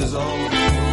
is all.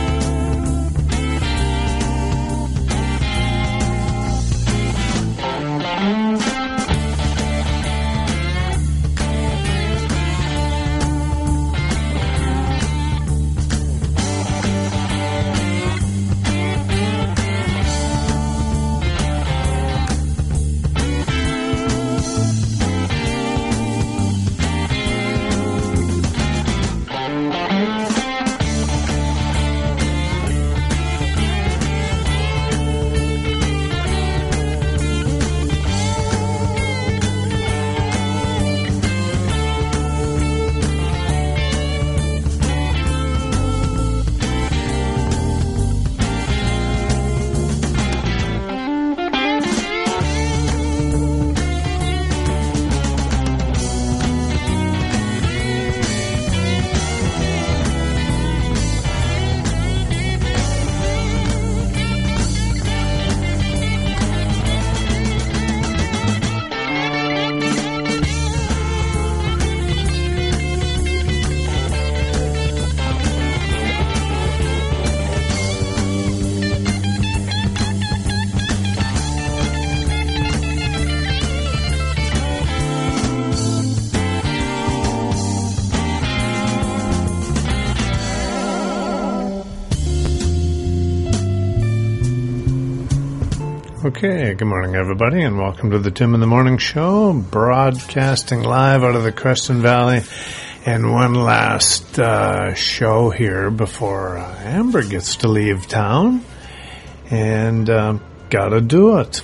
Okay, good morning, everybody, and welcome to the Tim in the Morning Show, broadcasting live out of the Creston Valley, and one last show here before Amber gets to leave town, and gotta do it.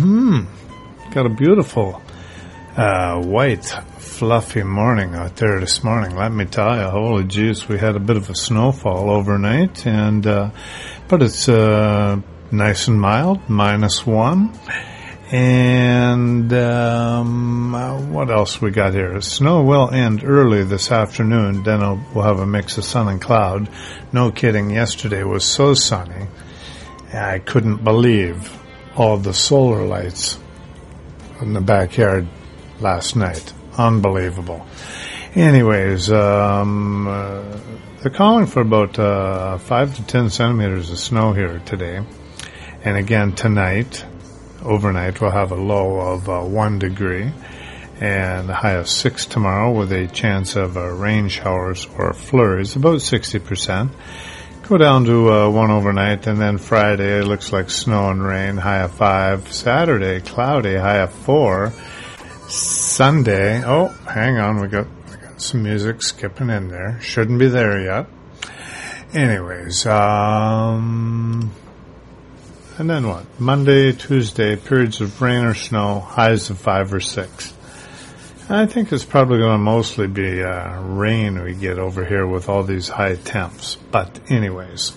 Got a beautiful white, fluffy morning out there this morning. Let me tell you, holy jeez, we had a bit of a snowfall overnight, and but it's nice and mild, -1. And what else we got here? Snow will end early this afternoon. Then we'll have a mix of sun and cloud. No kidding, yesterday was so sunny. I couldn't believe all the solar lights in the backyard last night. Unbelievable. Anyways, they're calling for about 5 to 10 centimeters of snow here today. And again, tonight, overnight, we'll have a low of 1 degree and a high of 6 tomorrow with a chance of rain showers or flurries, about 60%. Go down to 1 overnight, and then Friday, it looks like snow and rain, high of 5. Saturday, cloudy, high of 4. Sunday, oh, hang on, we got some music skipping in there. Shouldn't be there yet. Anyways, and then what? Monday, Tuesday, periods of rain or snow, highs of 5 or 6. I think it's probably going to mostly be rain we get over here with all these high temps. But anyways,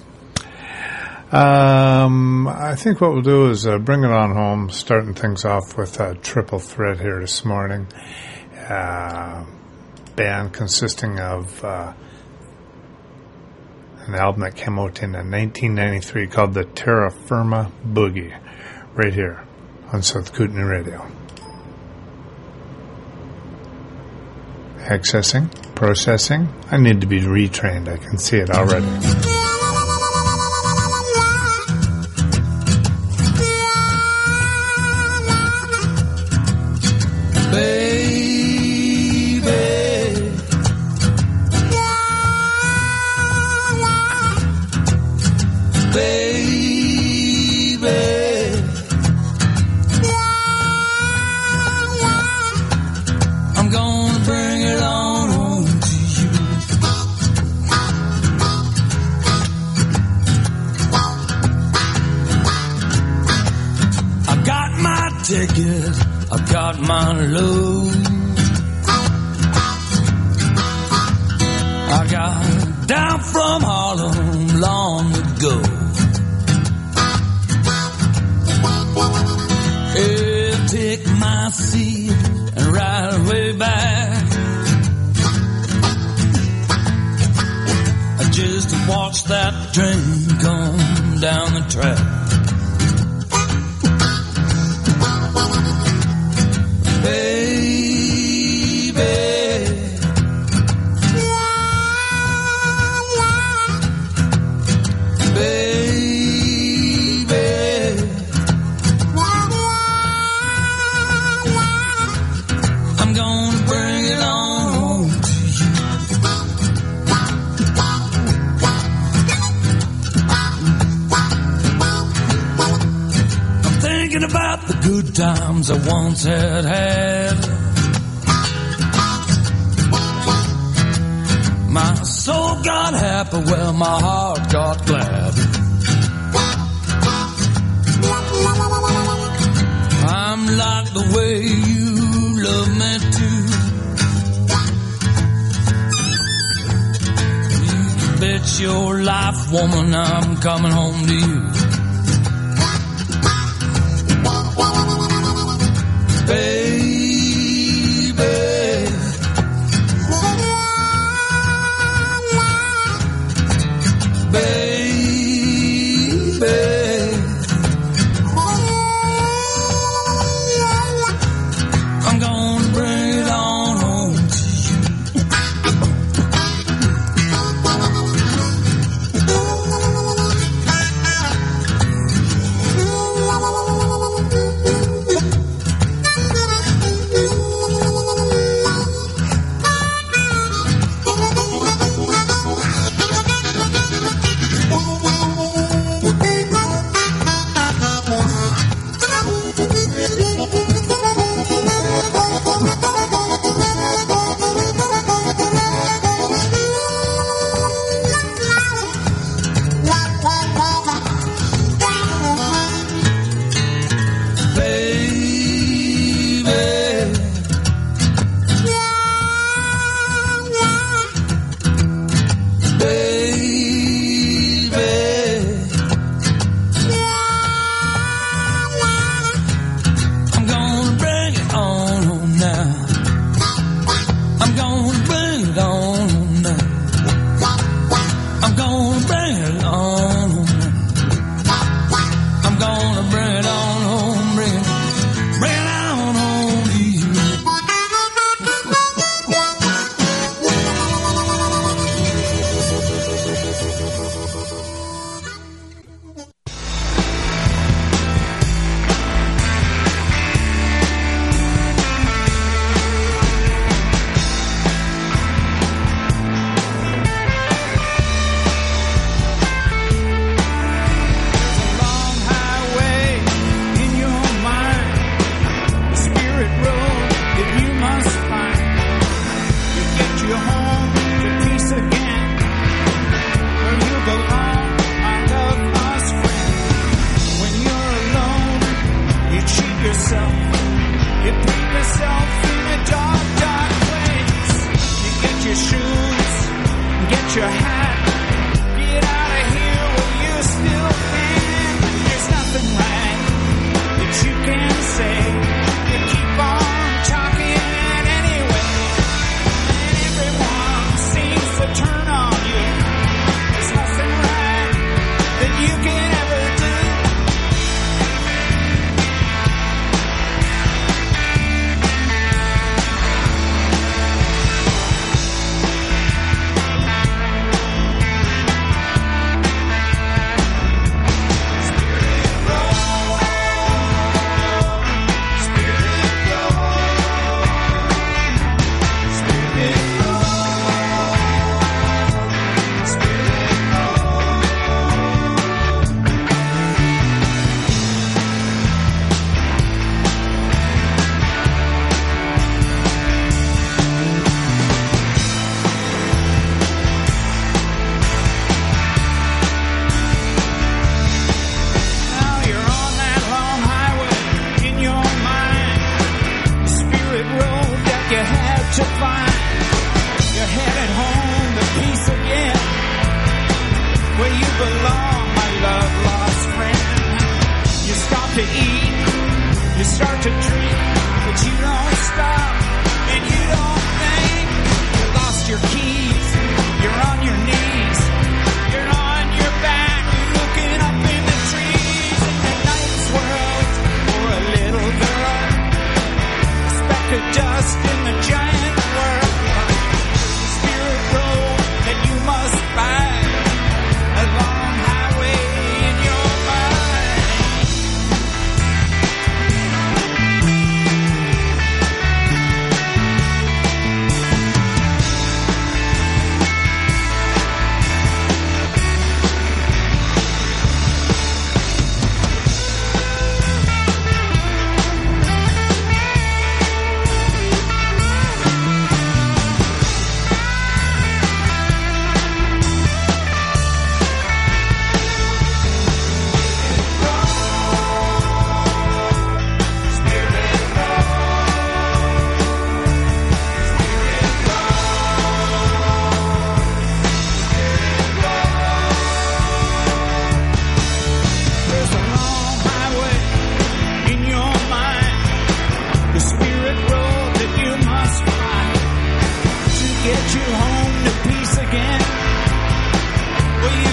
I think what we'll do is bring it on home, starting things off with a triple threat here this morning. Band consisting of an album that came out in 1993 called the Terra Firma Boogie, right here on South Kootenai Radio. Accessing, processing. I need to be retrained. I can see it already. I've got my load. I got down from Harlem long ago. I'll take my seat and ride way back. I just watched that train come down the track. good times I once had. My soul got happy, well, my heart got glad. I'm like the way you love me too. You can bet your life, woman, I'm coming home to you.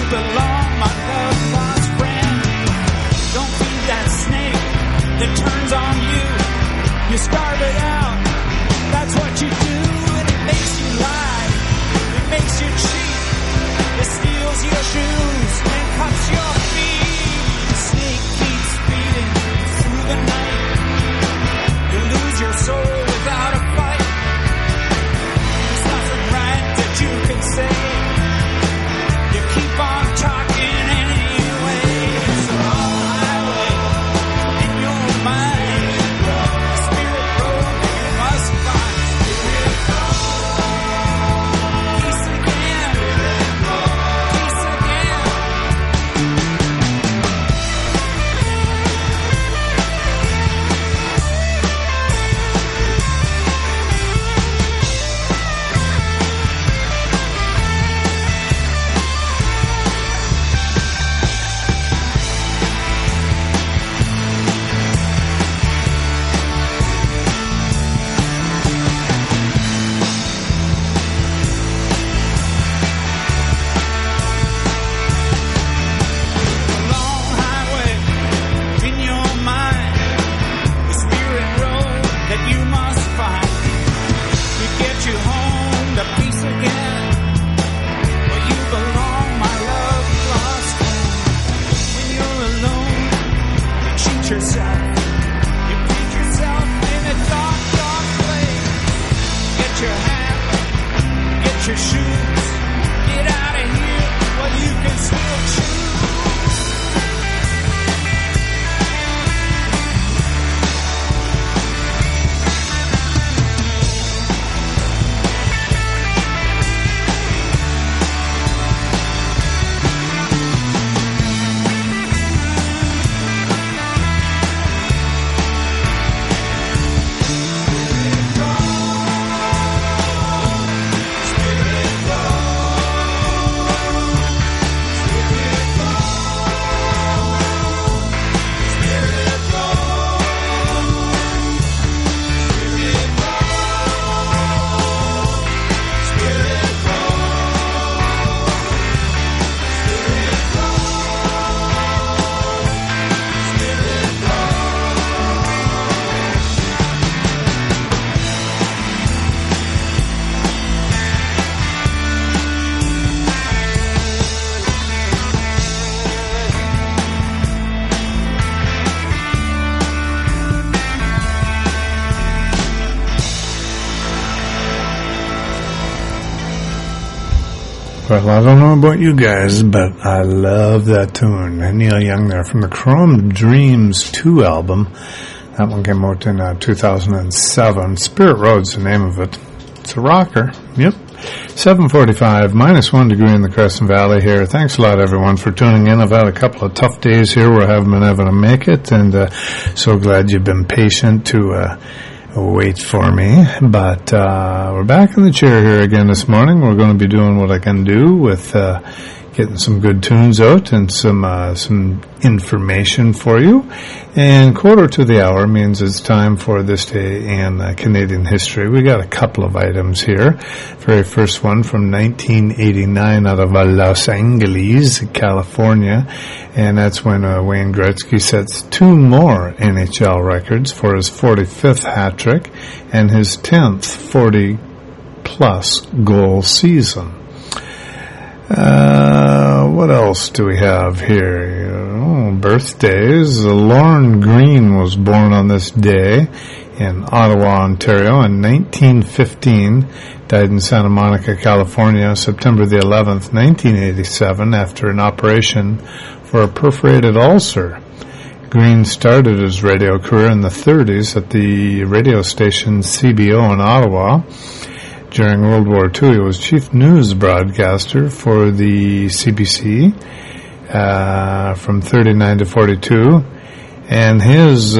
belong, my love lost friend. Don't be that snake that turns on you. You started out, that's what you do, and it makes you lie, it makes you cheat, it steals your shoes and cuts your feet. The snake keeps feeding through the night. You lose your soul without a fight. There's nothing right that you can say. You keep on talking anyway. It's a long highway in your mind. Spirit road you must find. Peace again. Peace again. Long highway in your mind, the spirit road that you must find. To get you home to peace again, where you belong, my love lost home. When you're alone, you cheat yourself, you paint yourself in a dark, dark place. Get your hat, get your shoes, get out of here while you can still choose. Well, I don't know about you guys, but I love that tune. Neil Young there from the Chrome Dreams 2 album. That one came out in 2007. Spirit Road's the name of it. It's a rocker. Yep. 7:45, -1 degree in the Crescent Valley here. Thanks a lot, everyone, for tuning in. I've had a couple of tough days here where I haven't been able to make it, and so glad you've been patient to wait for me. But we're back in the chair here again this morning. We're going to be doing what I can do with getting some good tunes out and some information for you. And 1:45 means it's time for this day in Canadian history. We got a couple of items here. Very first one from 1989 out of Los Angeles, California. And that's when Wayne Gretzky sets 2 more NHL records for his 45th hat trick and his 10th 40-plus goal season. What else do we have here? Birthdays. Lorne Greene was born on this day in Ottawa, Ontario in 1915. Died in Santa Monica, California, September the 11th, 1987, after an operation for a perforated ulcer. Greene started his radio career in the 30s at the radio station CBO in Ottawa. During World War II, he was chief news broadcaster for the CBC from 39 to 42, and his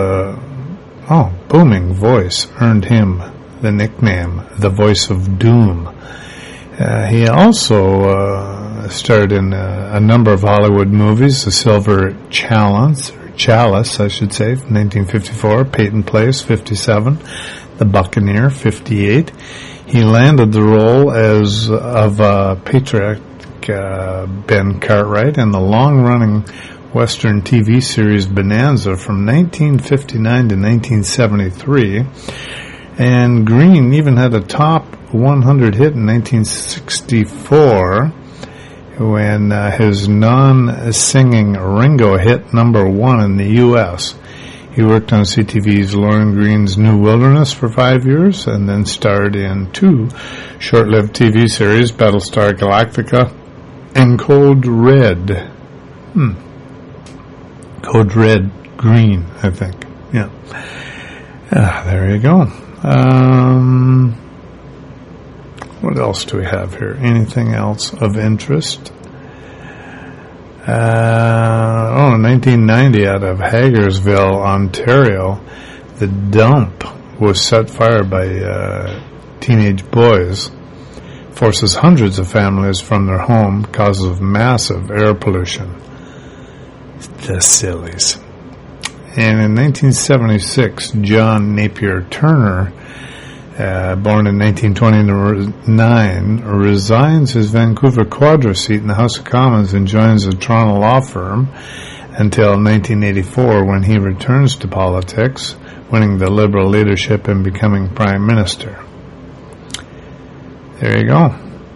booming voice earned him the nickname the Voice of Doom. He also starred in a number of Hollywood movies: The Silver Chalice, I should say, 1954, Peyton Place, 57, The Buccaneer, 58. He landed the role of patriarch like Ben Cartwright in the long-running Western TV series Bonanza from 1959 to 1973. And Green even had a top 100 hit in 1964 when his non-singing Ringo hit number 1 in the U.S. He worked on CTV's Lauren Green's New Wilderness for 5 years and then starred in 2 short-lived TV series, Battlestar Galactica and Code Red. Code Red Green, I think. Yeah. There you go. What else do we have here? Anything else of interest? In 1990, out of Hagersville, Ontario, the dump was set fire by teenage boys, forces hundreds of families from their home, causes massive air pollution. The sillies. And in 1976, John Napier Turner, born in 1929, resigns his Vancouver Quadra seat in the House of Commons and joins the Toronto law firm until 1984, when he returns to politics, winning the Liberal leadership and becoming Prime Minister. There you go.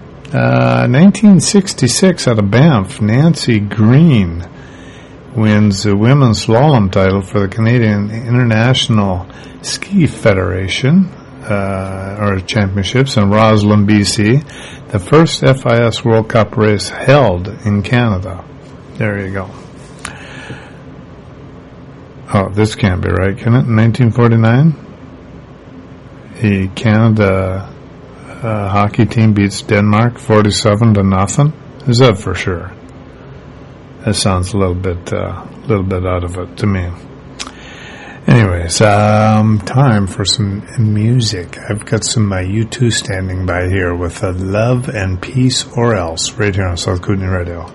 1966, out of Banff, Nancy Green wins the women's slalom title for the Canadian International Ski Federation, or championships in Roslyn, BC, the first FIS World Cup race held in Canada. There you go. Oh, this can't be right, can it? In 1949, the Canada hockey team beats Denmark 47-0. Is that for sure? That sounds a little bit out of it to me. Anyways, time for some music. I've got some U2 standing by here with Love and Peace or Else, right here on South Kootenai Radio.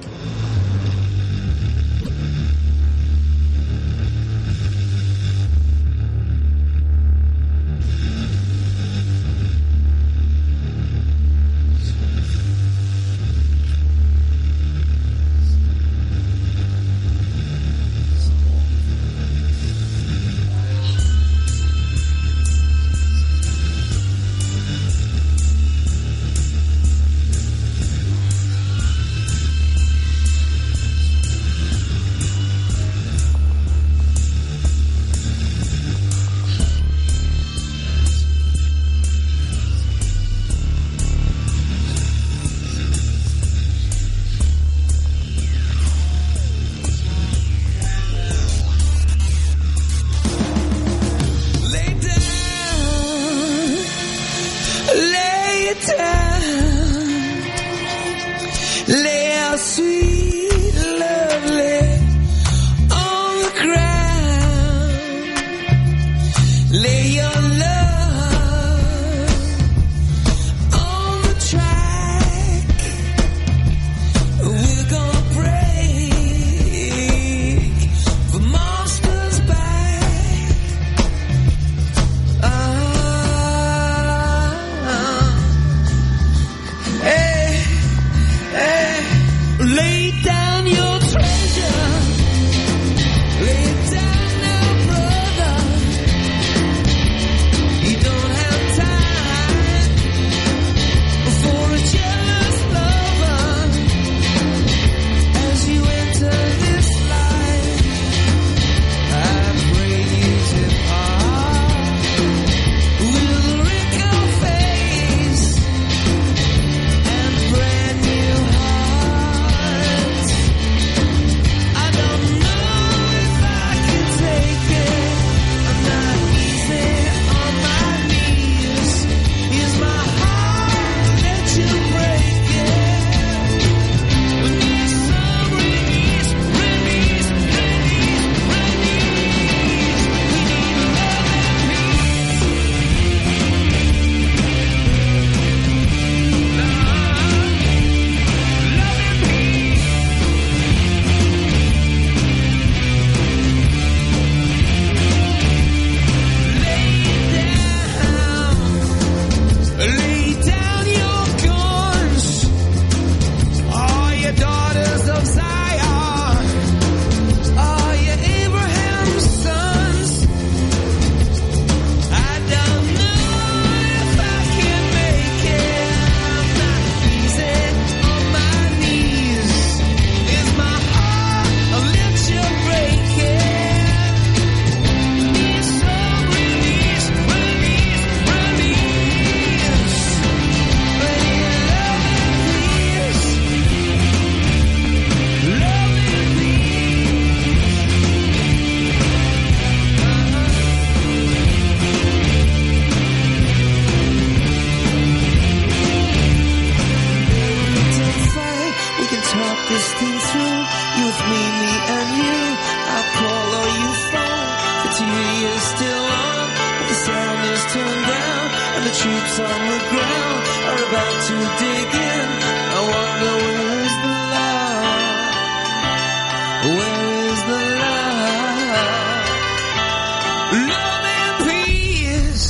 getting through. You with me and you. I'll call or you phone. The TV is still on, but the sound is turned down, and the troops on the ground are about to dig in. I wonder where's the love? Where is the love? Love and peace.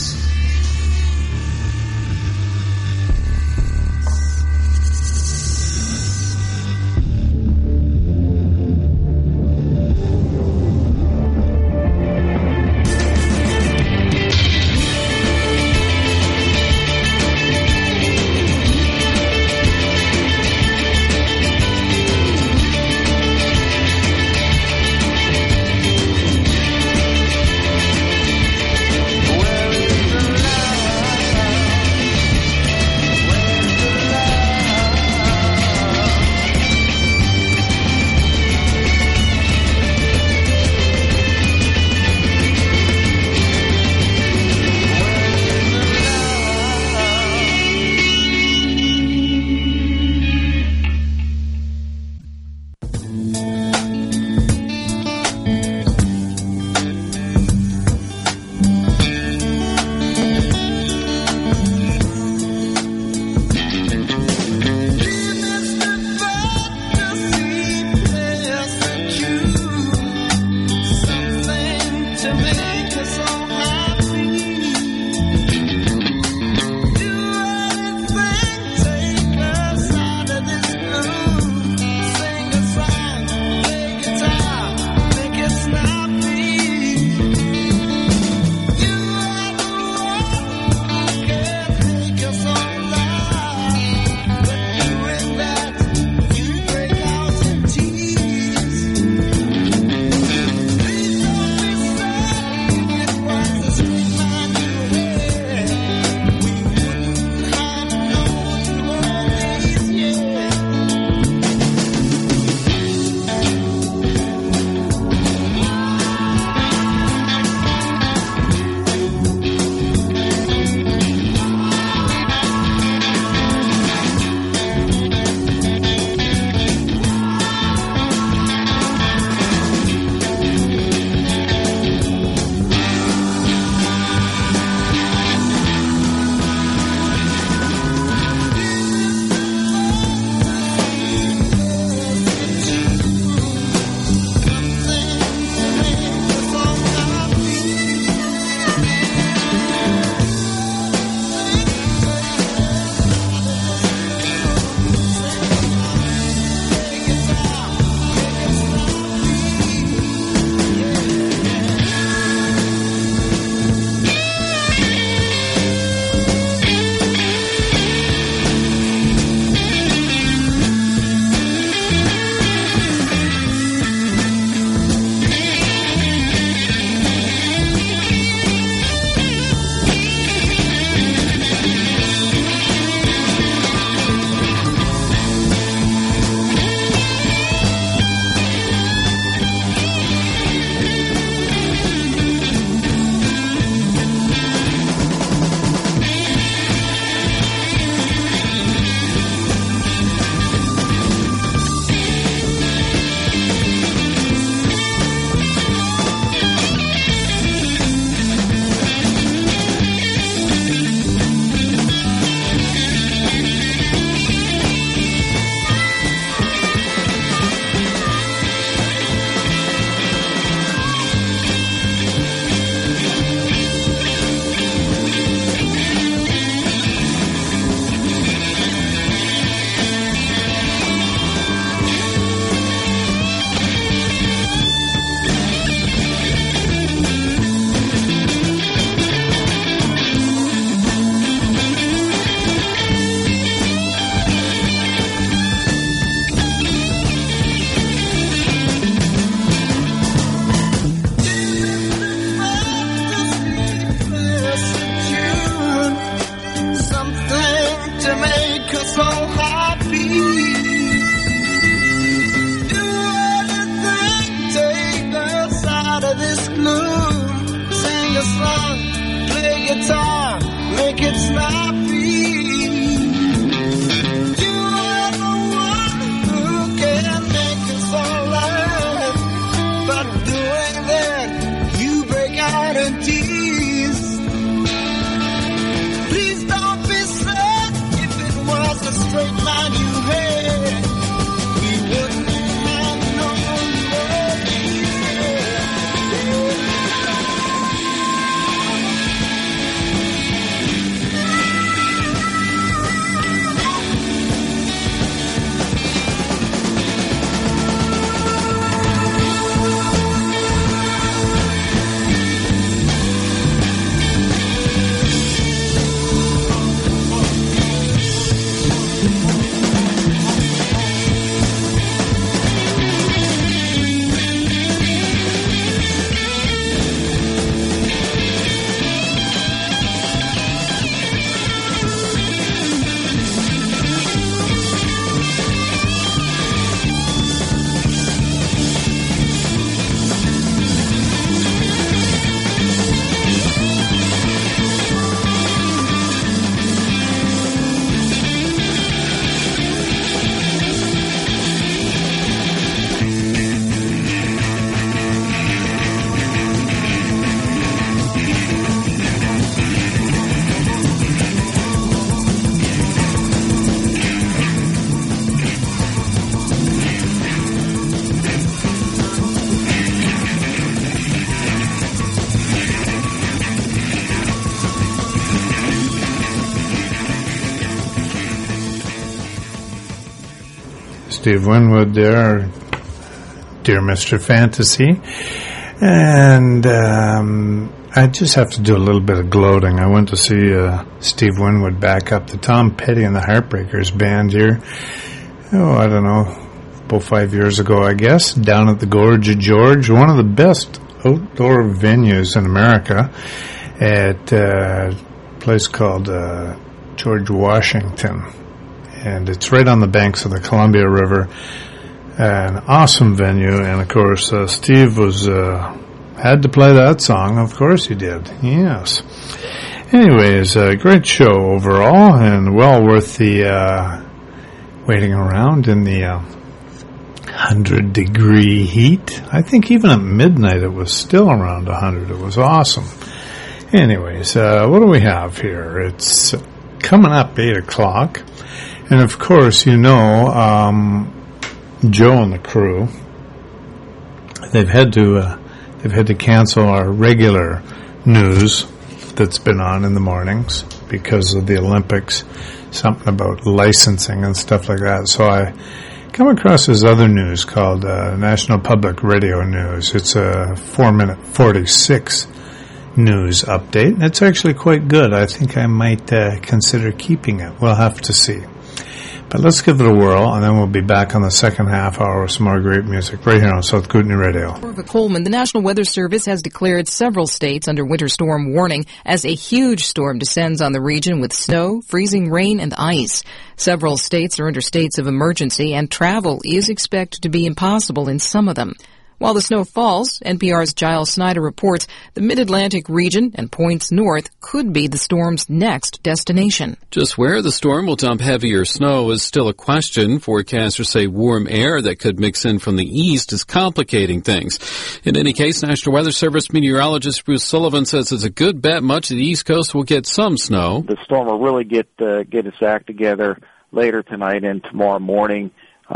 Steve Winwood there, Dear Mr. Fantasy. And I just have to do a little bit of gloating. I went to see Steve Winwood back up the Tom Petty and the Heartbreakers band here. Oh, I don't know, about 5 years ago, I guess, down at the Gorge of George, one of the best outdoor venues in America, at a place called George Washington. And it's right on the banks of the Columbia River. An awesome venue, and of course, Steve was had to play that song. Of course he did. Yes. Anyways, a great show overall, and well worth the waiting around in the 100-degree heat. I think even at midnight it was still around 100. It was awesome. Anyways, what do we have here? It's coming up 8 o'clock, and of course, you know, Joe and the crew, they've had to cancel our regular news that's been on in the mornings because of the Olympics, something about licensing and stuff like that. So I come across this other news called National Public Radio News. It's a 4-minute 46 news update. It's actually quite good. I think I might consider keeping it. We'll have to see. But let's give it a whirl, and then we'll be back on the second half hour with some more great music right here on South Kootenai Radio. Coleman, the National Weather Service has declared several states under winter storm warning as a huge storm descends on the region with snow, freezing rain, and ice. Several states are under states of emergency, and travel is expected to be impossible in some of them. While the snow falls, NPR's Giles Snyder reports the Mid-Atlantic region and points north could be the storm's next destination. Just where the storm will dump heavier snow is still a question. Forecasters say warm air that could mix in from the east is complicating things. In any case, National Weather Service meteorologist Bruce Sullivan says it's a good bet much of the East Coast will get some snow. The storm will really get its act together later tonight and tomorrow morning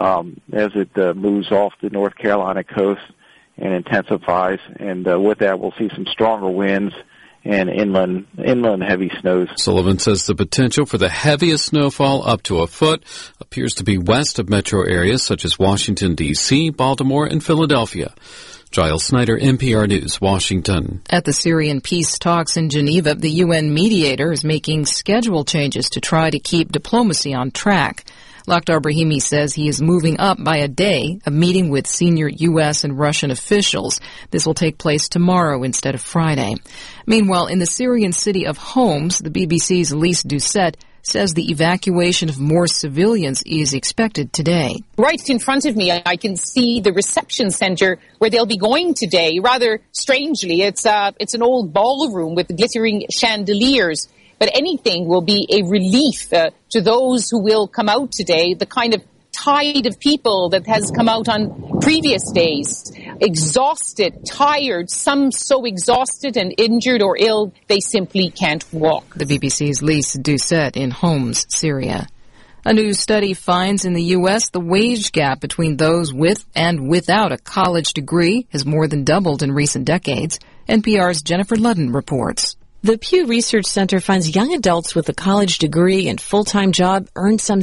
as it moves off the North Carolina coast and intensifies, and with that we'll see some stronger winds and inland heavy snows. Sullivan says the potential for the heaviest snowfall up to a foot appears to be west of metro areas such as Washington, D.C., Baltimore, and Philadelphia. Giles Snyder, NPR News, Washington. At the Syrian peace talks in Geneva, the UN mediator is making schedule changes to try to keep diplomacy on track. Lakhdar Brahimi says he is moving up by a day a meeting with senior U.S. and Russian officials. This will take place tomorrow instead of Friday. Meanwhile, in the Syrian city of Homs, the BBC's Elise Doucette says the evacuation of more civilians is expected today. Right in front of me, I can see the reception center where they'll be going today. Rather strangely, it's an old ballroom with glittering chandeliers. But anything will be a relief to those who will come out today, the kind of tide of people that has come out on previous days. Exhausted, tired, some so exhausted and injured or ill, they simply can't walk. The BBC's Lise Doucette in Homs, Syria. A new study finds in the U.S. the wage gap between those with and without a college degree has more than doubled in recent decades. NPR's Jennifer Ludden reports. The Pew Research Center finds young adults with a college degree and full-time job earn some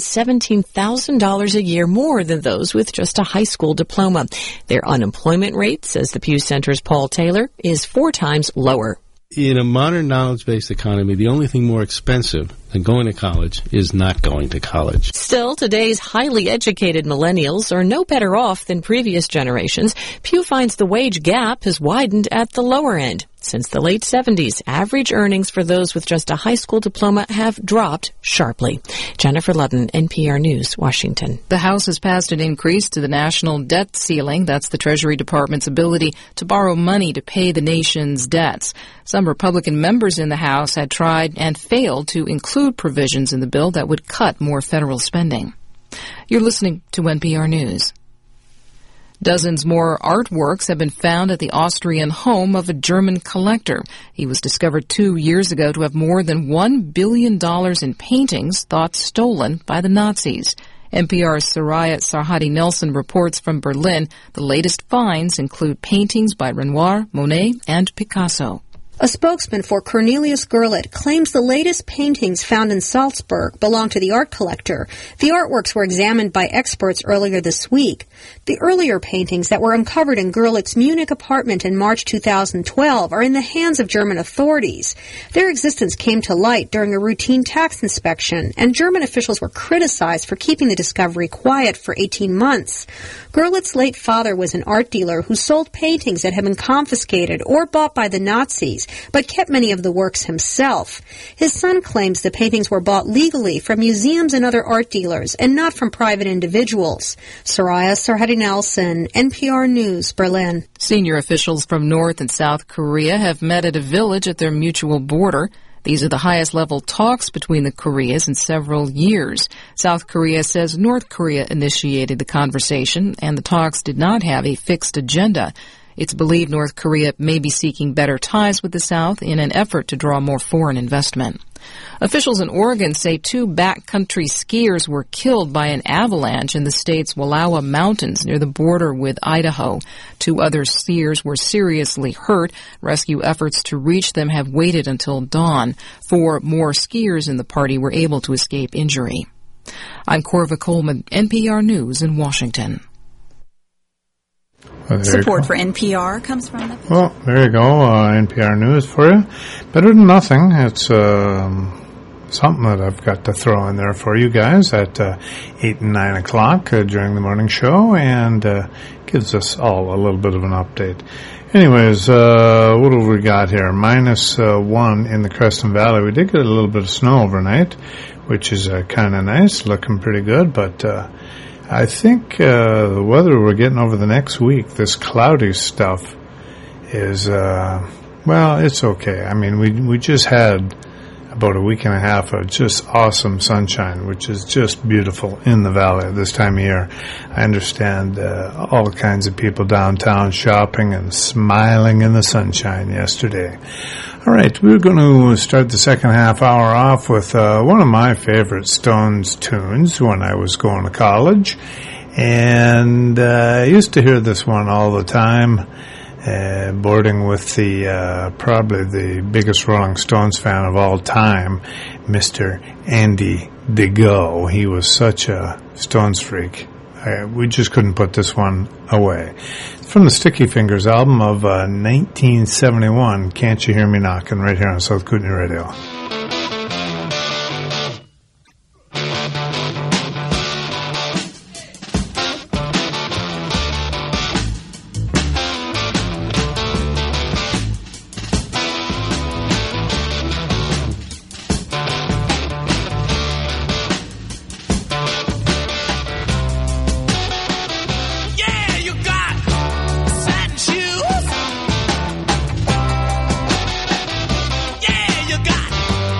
$17,000 a year more than those with just a high school diploma. Their unemployment rate, says the Pew Center's Paul Taylor, is 4 times lower. In a modern knowledge-based economy, the only thing more expensive than going to college is not going to college. Still, today's highly educated millennials are no better off than previous generations. Pew finds the wage gap has widened at the lower end. Since the late 70s, average earnings for those with just a high school diploma have dropped sharply. Jennifer Ludden, NPR News, Washington. The House has passed an increase to the national debt ceiling. That's the Treasury Department's ability to borrow money to pay the nation's debts. Some Republican members in the House had tried and failed to include provisions in the bill that would cut more federal spending. You're listening to NPR News. Dozens more artworks have been found at the Austrian home of a German collector. He was discovered 2 years ago to have more than $1 billion in paintings thought stolen by the Nazis. NPR's Soraya Sarhadi Nelson reports from Berlin. The latest finds include paintings by Renoir, Monet, and Picasso. A spokesman for Cornelius Gurlitt claims the latest paintings found in Salzburg belong to the art collector. The artworks were examined by experts earlier this week. The earlier paintings that were uncovered in Gurlitt's Munich apartment in March 2012 are in the hands of German authorities. Their existence came to light during a routine tax inspection, and German officials were criticized for keeping the discovery quiet for 18 months. Gurlitt's late father was an art dealer who sold paintings that had been confiscated or bought by the Nazis, but kept many of the works himself. His son claims the paintings were bought legally from museums and other art dealers and not from private individuals. Soraya Sarhadi Nelson, NPR News, Berlin. Senior officials from North and South Korea have met at a village at their mutual border. These are the highest level talks between the Koreas in several years. South Korea says North Korea initiated the conversation, and the talks did not have a fixed agenda. It's believed North Korea may be seeking better ties with the South in an effort to draw more foreign investment. Officials in Oregon say 2 backcountry skiers were killed by an avalanche in the state's Wallowa Mountains near the border with Idaho. 2 other skiers were seriously hurt. Rescue efforts to reach them have waited until dawn. 4 more skiers in the party were able to escape injury. I'm Corva Coleman, NPR News in Washington. Well, support for NPR comes from that. Well, there you go. NPR News for you. Better than nothing. It's something that I've got to throw in there for you guys at 8 and 9 o'clock during the morning show, and gives us all a little bit of an update. Anyways, what have we got here? -1 in the Creston Valley. We did get a little bit of snow overnight, which is kind of nice, looking pretty good, but I think the weather we're getting over the next week, this cloudy stuff, is, well, it's okay. I mean, we just had about a week and a half of just awesome sunshine, which is just beautiful in the valley at this time of year. I understand all kinds of people downtown shopping and smiling in the sunshine yesterday. All right, we're going to start the second half hour off with one of my favorite Stones tunes when I was going to college. And I used to hear this one all the time, boarding with the probably the biggest Rolling Stones fan of all time, Mr. Andy DeGo. He was such a Stones freak. We just couldn't put this one away. From the Sticky Fingers album of 1971, Can't You Hear Me Knocking, right here on South Kootenai Radio. Yeah, you got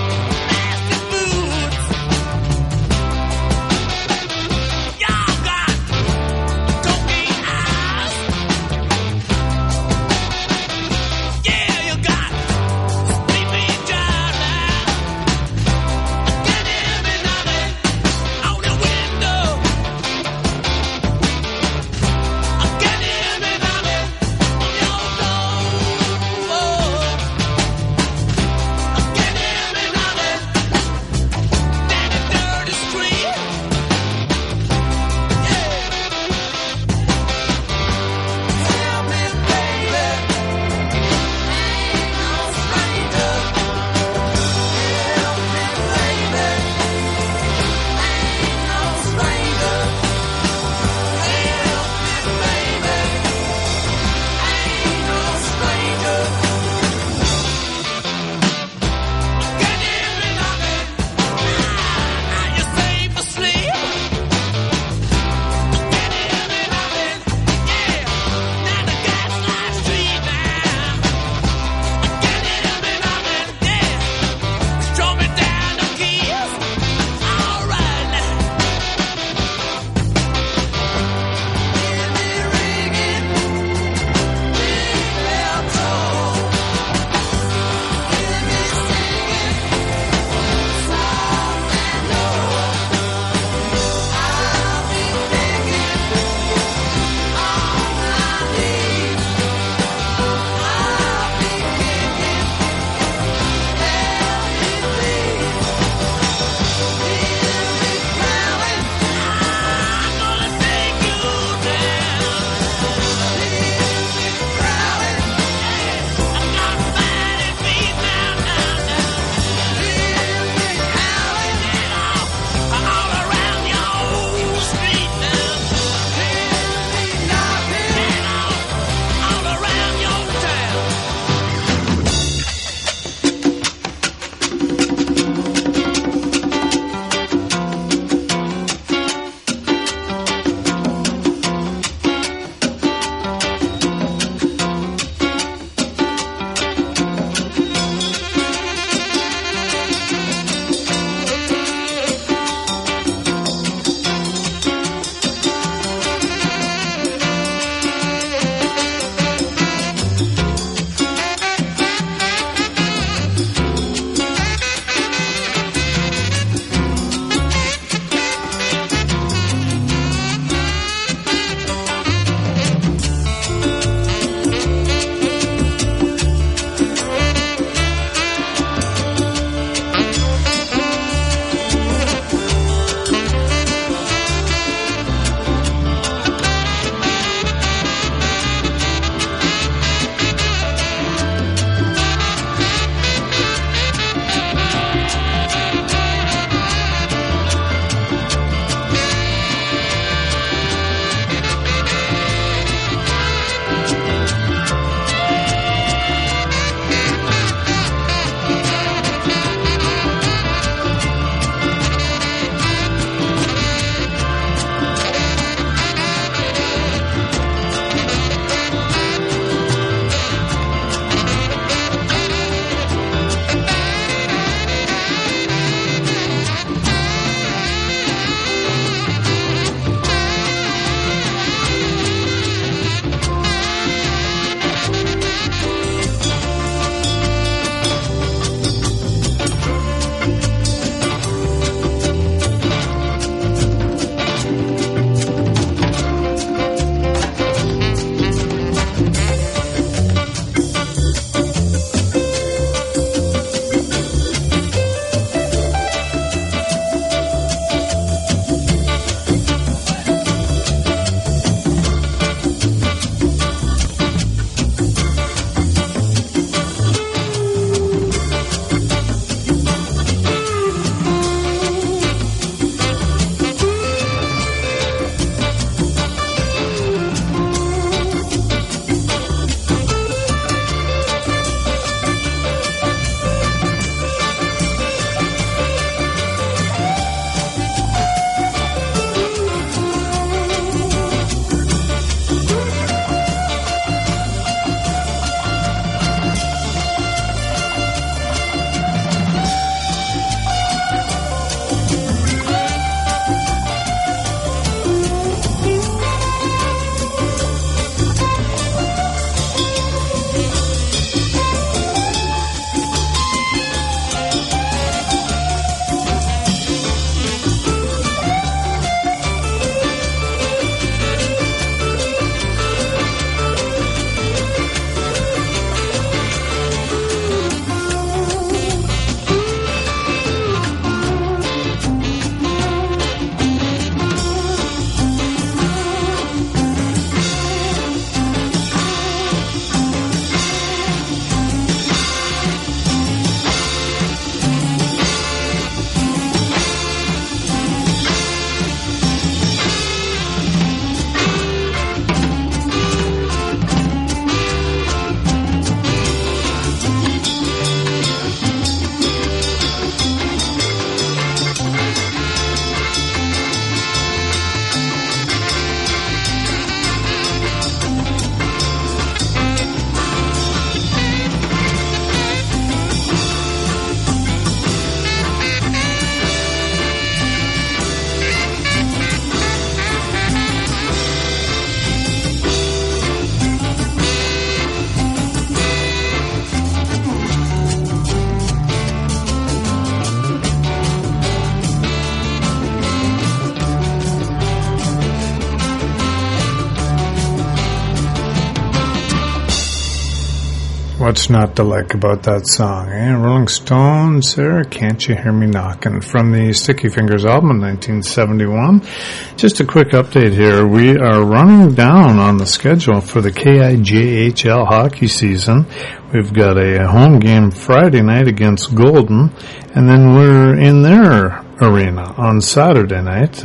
What's not to like about that song, eh? Rolling Stones there, Can't You Hear Me Knocking, from the Sticky Fingers album in 1971. Just a quick update here. We are running down on the schedule for the KIJHL hockey season. We've got a home game Friday night against Golden, and then we're in their arena on Saturday night.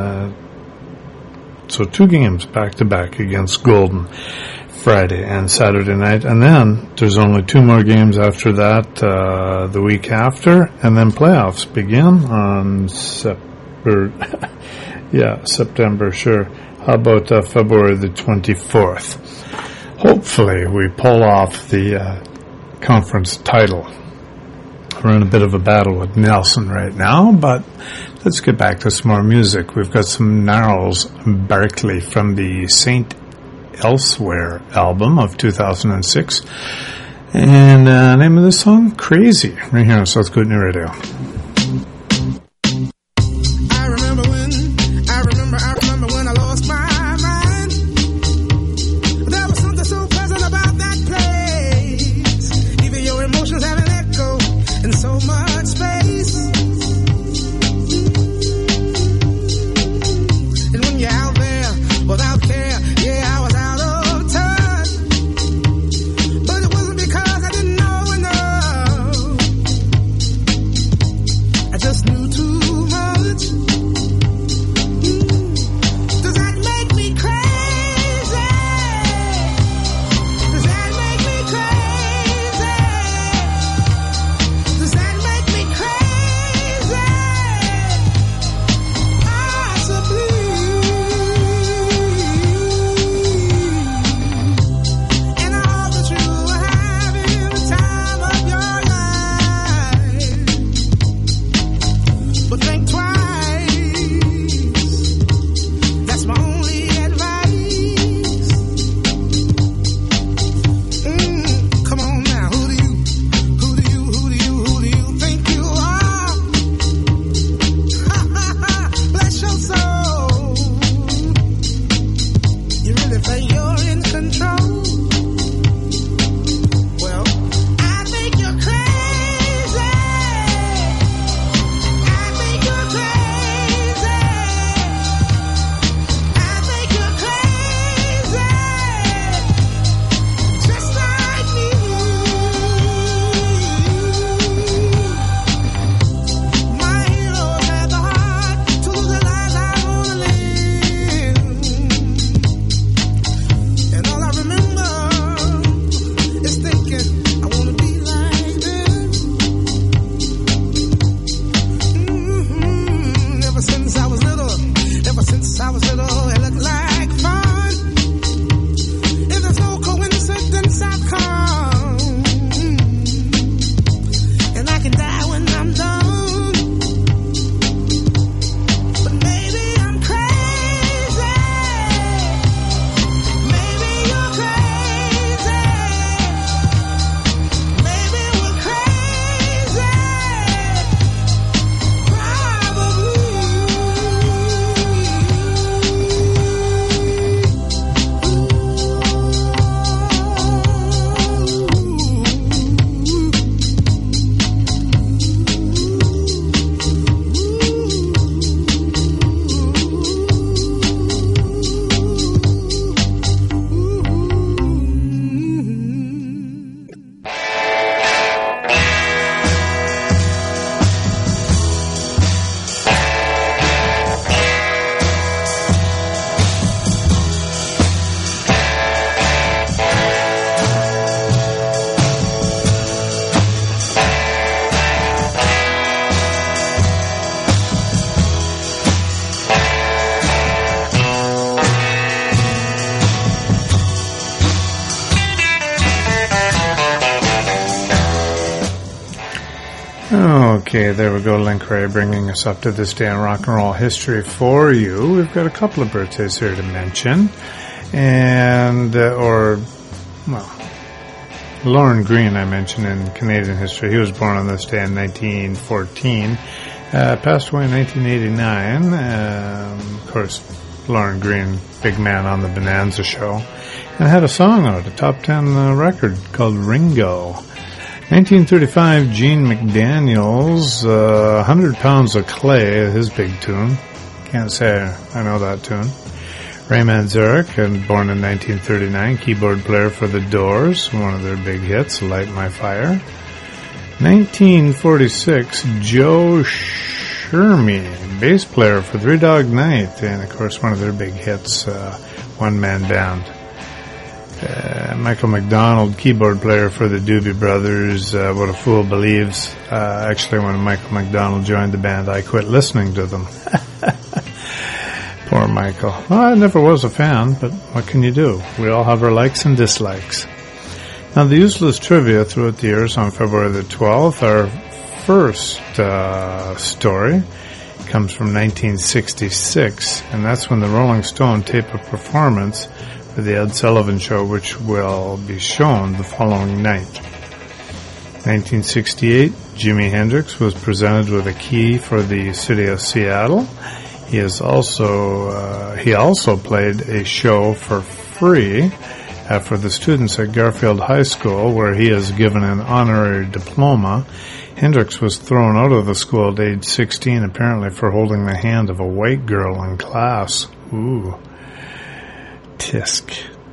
So 2 games back-to-back against Golden, Friday and Saturday night, and then there's only 2 more games after that the week after, and then playoffs begin on September, sure. How about February the 24th? Hopefully we pull off the conference title. We're in a bit of a battle with Nelson right now, but let's get back to some more music. We've got some Gnarls Barkley from the St. Elsewhere album of 2006, and name of this song, Crazy, right here on South Kootenai Radio. I remember when I lost my mind. There was something so pleasant about that place. Even your emotions have an echo in so much space. And when you're out there without care, yeah, I was out of touch. But it wasn't because I didn't know enough. I just knew too much. Does that make me crazy? Does that make me crazy? Does that make me crazy? Possibly. And I hope that you are having the time of your life. But think twice. That's my only advice. Come on now, who do you think you are? Bless your soul. You really think you're in control? Well, I think you're crazy. I think you're crazy. I think you're crazy. Just like me. My heroes had the heart to lose their lives. I wanna live. And all I remember is thinking, I wanna be like them. Ever since I was little, it looked like fun. If there's no coincidence, I've come. And I can die when I'm done. But maybe I'm crazy. Maybe you're crazy. Maybe we're crazy. Okay, there we go, Link Ray, bringing us up to this day in rock and roll history for you. We've got a couple of birthdays here to mention, and Lauren Green I mentioned in Canadian history. He was born on this day in 1914, passed away in 1989. Of course, Lauren Green, big man on the Bonanza show, and had a song on it, a top 10 record called Ringo. 1935, Gene McDaniels, 100 Pounds of Clay, his big tune. Can't say I know that tune. Ray Manzarek, and born in 1939, keyboard player for The Doors, one of their big hits, Light My Fire. 1946, Joe Shermy, bass player for Three Dog Night, and of course one of their big hits, one-man band. Michael McDonald, keyboard player for the Doobie Brothers, What a Fool Believes. Actually, when Michael McDonald joined the band, I quit listening to them. Poor Michael. Well, I never was a fan, but what can you do? We all have our likes and dislikes. Now, the useless trivia throughout the years on February the 12th, our first story comes from 1966, and that's when the Rolling Stone taped a performance for the Ed Sullivan Show, which will be shown the following night. 1968, Jimi Hendrix was presented with a key for the city of Seattle. He also played a show for free for the students at Garfield High School, where he is given an honorary diploma. Hendrix was thrown out of the school at age 16, apparently for holding the hand of a white girl in class. Ooh. Tisk.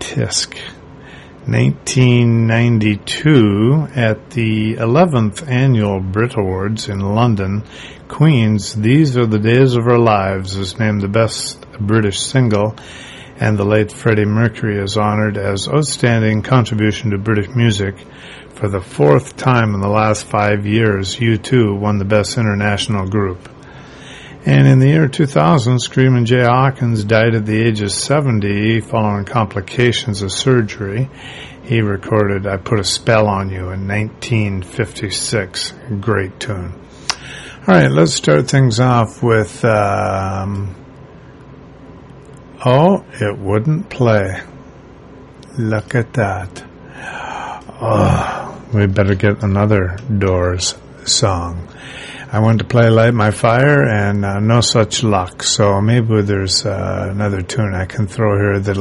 1992, at the 11th Annual Brit Awards in London, Queen's These Are the Days of Our Lives is named the best British single, and the late Freddie Mercury is honored as outstanding contribution to British music. For the fourth time in the last 5 years, U2 won the best international group. And in the year 2000, Screamin' Jay Hawkins died at the age of 70 following complications of surgery. He recorded I Put a Spell on You in 1956. Great tune. All right, let's start things off with, it wouldn't play. Look at that. Oh, we better get another Doors song. I wanted to play Light My Fire, and no such luck. So maybe there's another tune I can throw here that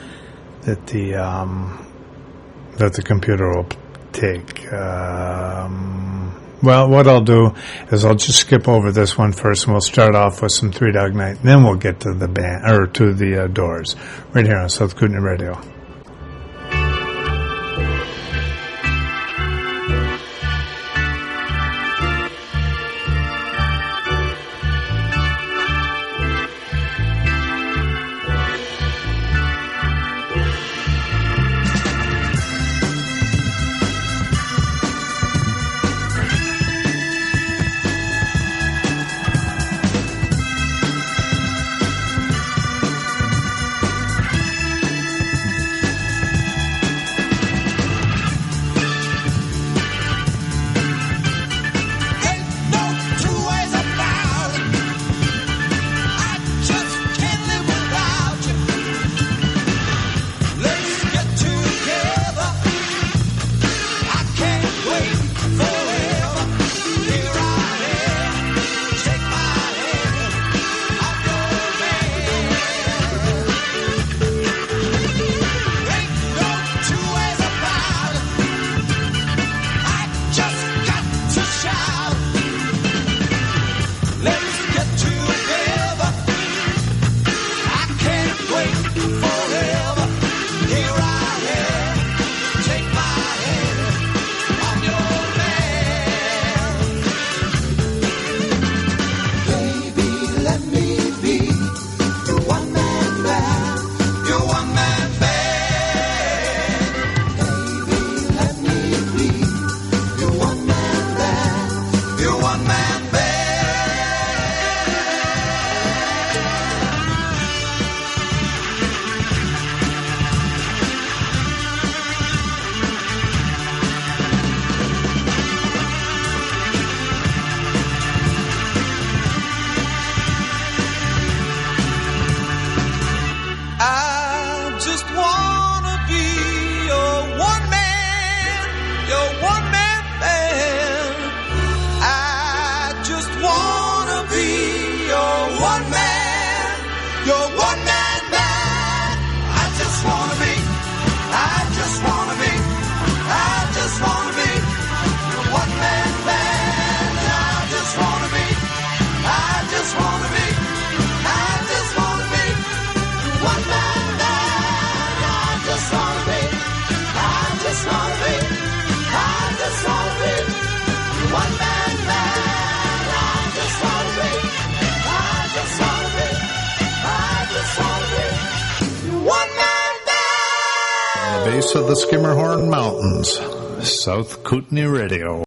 the computer will take. Well, what I'll do is I'll just skip over this one first, and we'll start off with some Three Dog Night, and then we'll get to the band or to the Doors right here on South Kootenai Radio. the base of the Skimmerhorn Mountains, South Kootenai Radio.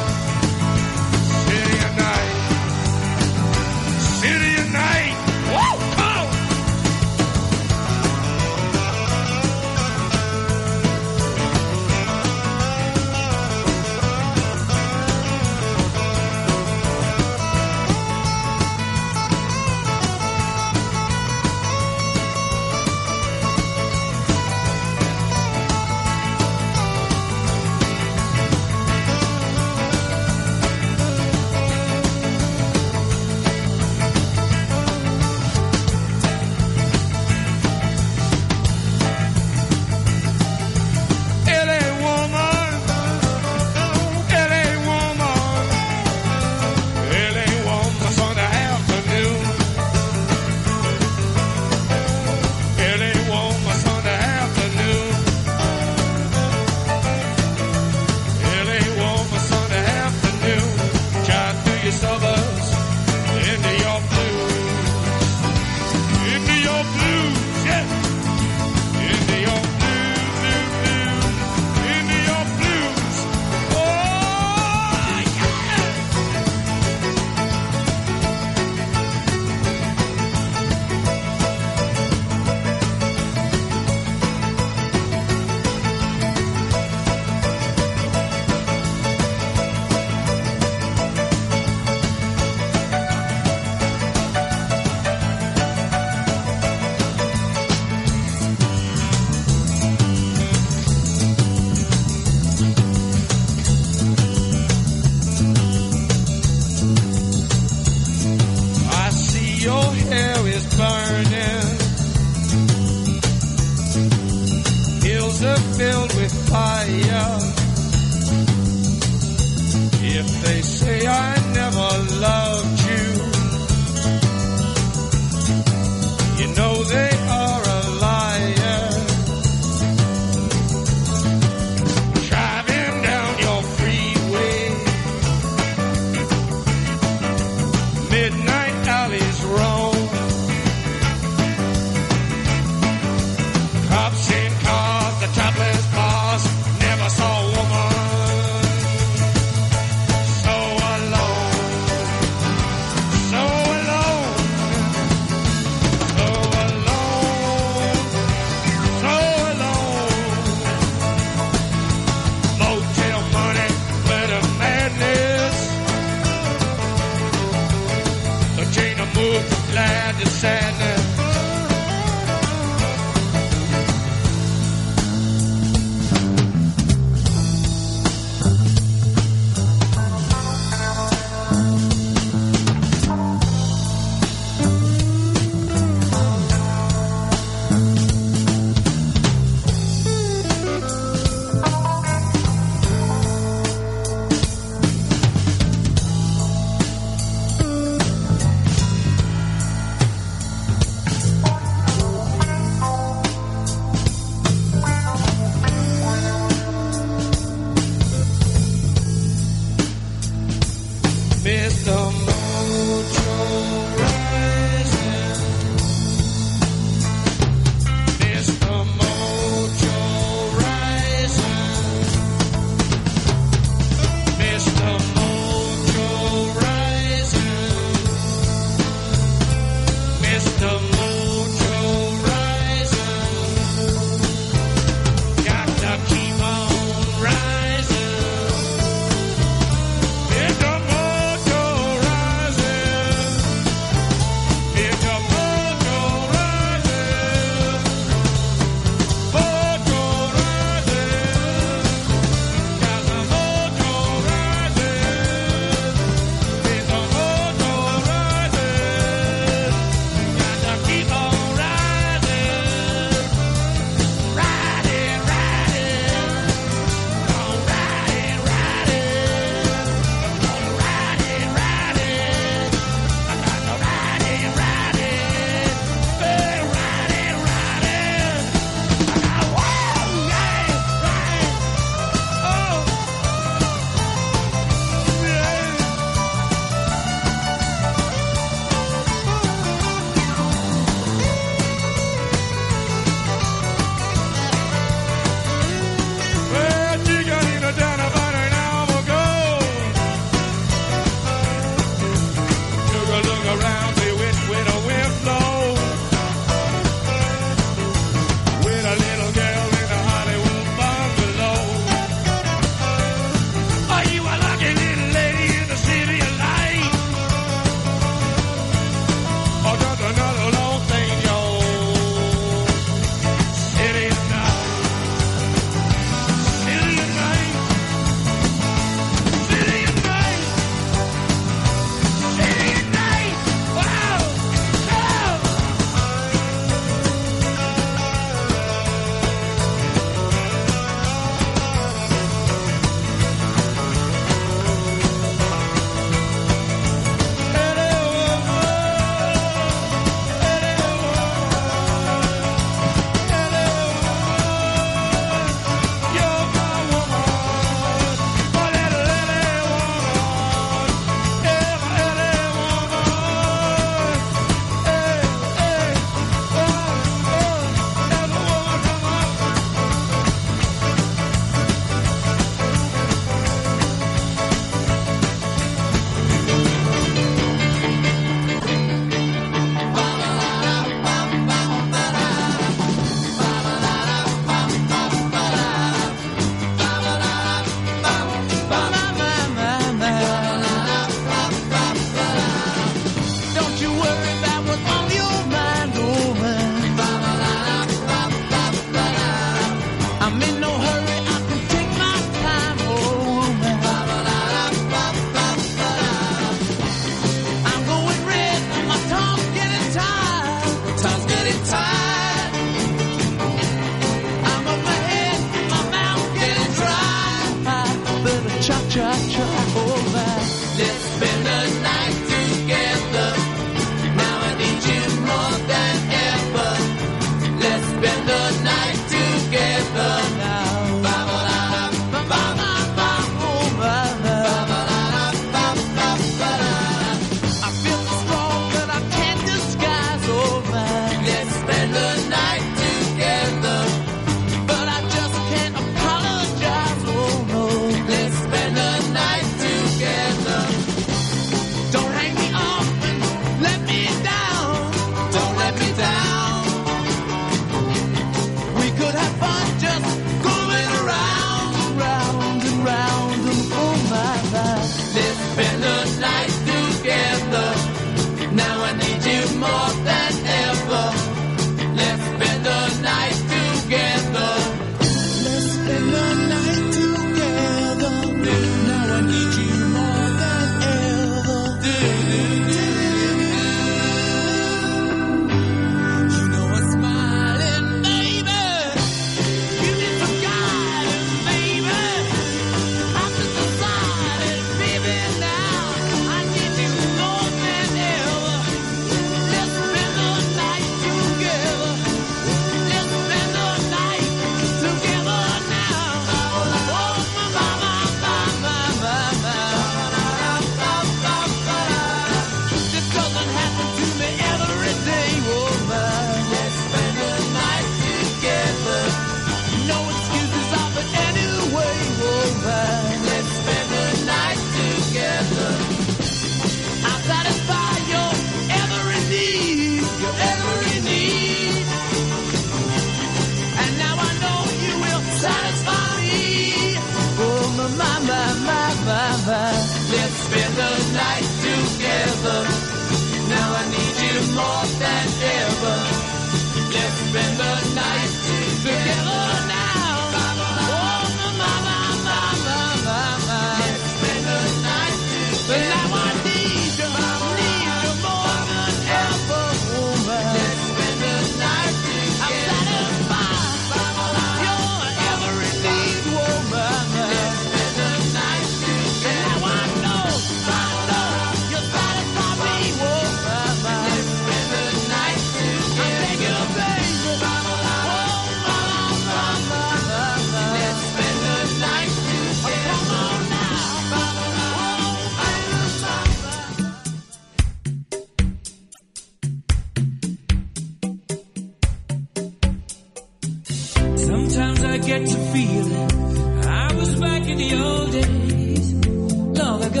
get to feeling I was back in the old days, long ago.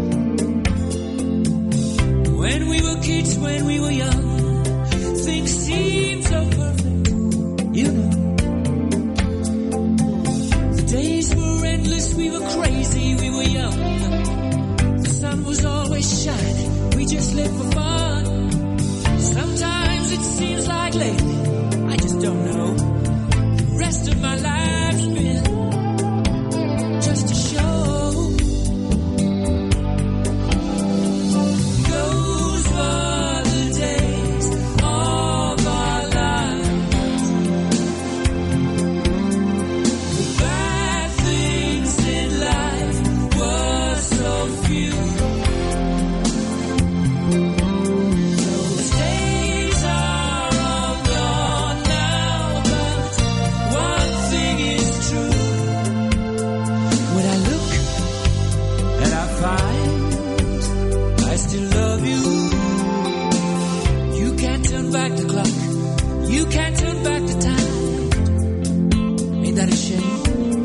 When we were kids, when we were young, things seemed so perfect, you know. The days were endless, we were crazy, we were young. The sun was always shining, we just lived for fun. Sometimes it seems like lately, I just don't know. The rest of my life's been just a show. Those were the days of our lives. The bad things in life were so few. Those days are all gone now, but one thing is true. When I look and I find I still love you, you can't turn back the clock, you can't turn back the time. Ain't that a shame?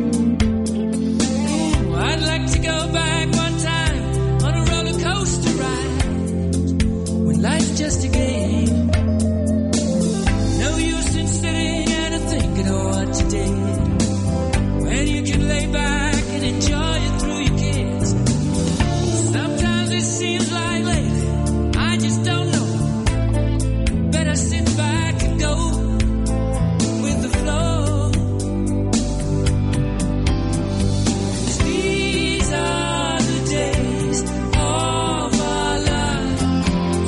Oh, I'd like to go back one time on a roller coaster ride when life's just a game. No use in sitting and thinking of what you did, when you can lay back and enjoy it through your kids. Sometimes it seems like lately, I just don't know. Better sit back and go with the flow. 'Cause these are the days of our lives.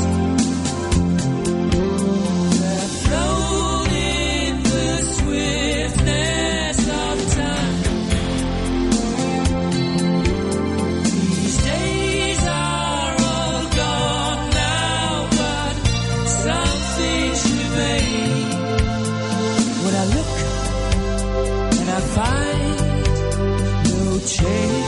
They're flown in the swiftness of time. These days are all gone now, but some things remain. When I look and I find no change.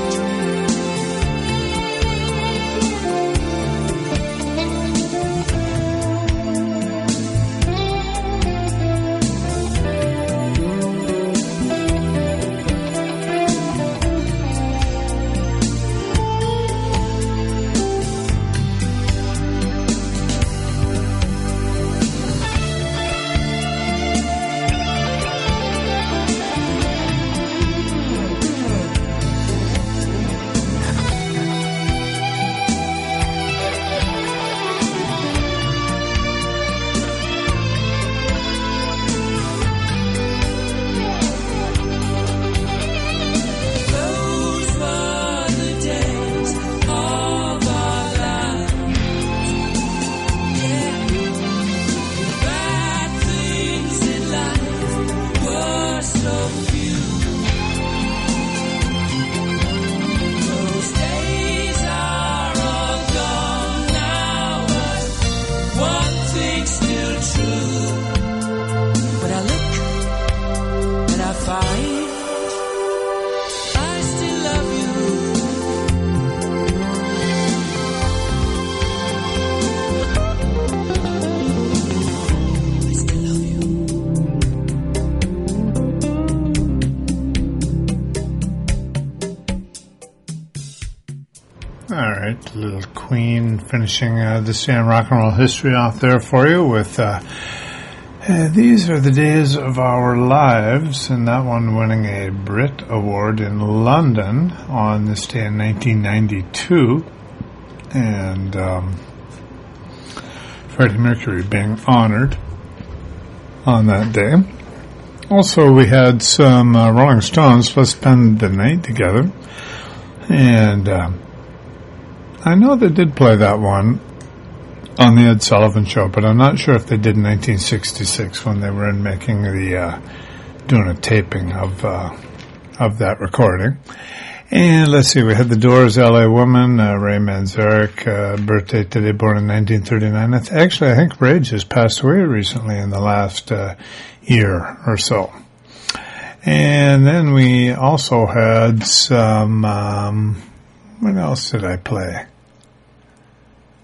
Those were the days of our lives. Yeah. The bad things in life were so few. Those days are all gone now, but one thing's still true. When I look and I find I still love you. I still love you. All right, a little Queen finishing this day in rock and roll history off there for you with These Are the Days of Our Lives, and that one winning a Brit Award in London on this day in 1992, and Freddie Mercury being honored on that day. Also, we had some Rolling Stones, Let's Spend the Night Together, and I know they did play that one on the Ed Sullivan Show, but I'm not sure if they did in 1966 when they were in making the doing a taping of that recording. And let's see, we had the Doors, L.A. Woman, Ray Manzarek, birthday today, born in 1939. Actually, I think Ray just passed away recently in the last year or so. And then we also had some, what else did I play?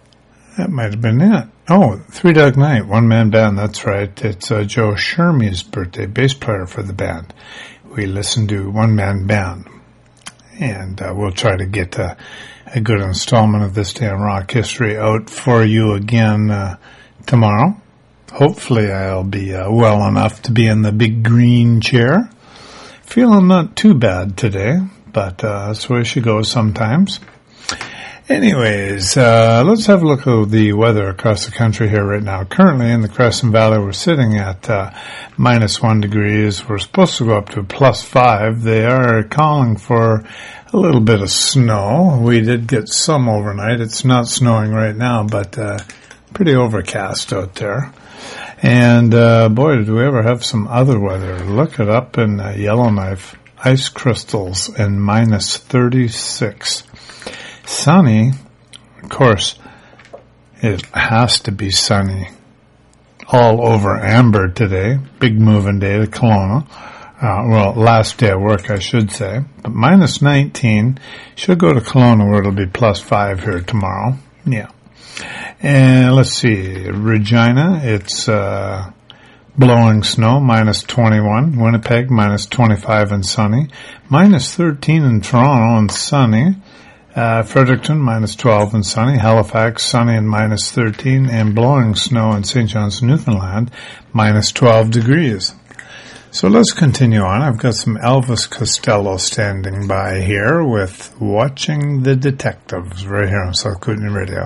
That might have been it. Oh, Three Dog Night, one-man band, that's right. It's Joe Shermy's birthday, bass player for the band. We listen to one-man band. And we'll try to get a good installment of This Day in Rock History out for you again tomorrow. Hopefully I'll be well enough to be in the big green chair. Feeling not too bad today, but that's the way she goes sometimes. Anyways, let's have a look at the weather across the country here right now. Currently in the Crescent Valley, we're sitting at -1 degrees. We're supposed to go up to +5. They are calling for a little bit of snow. We did get some overnight. It's not snowing right now, but pretty overcast out there. And boy, did we ever have some other weather. Look it up in Yellowknife. Ice crystals and -36. Sunny, of course, it has to be sunny all over Amber today. Big moving day to Kelowna. Well, last day of work, I should say. But -19 should go to Kelowna where it'll be +5 here tomorrow. Yeah. And let's see, Regina, it's blowing snow, -21. Winnipeg, -25 and sunny. -13 in Toronto and sunny. Fredericton, -12 and sunny. Halifax, sunny and -13. And blowing snow in St. John's, Newfoundland, -12 degrees. So let's continue on. I've got some Elvis Costello standing by here with Watching the Detectives right here on South Kootenai Radio.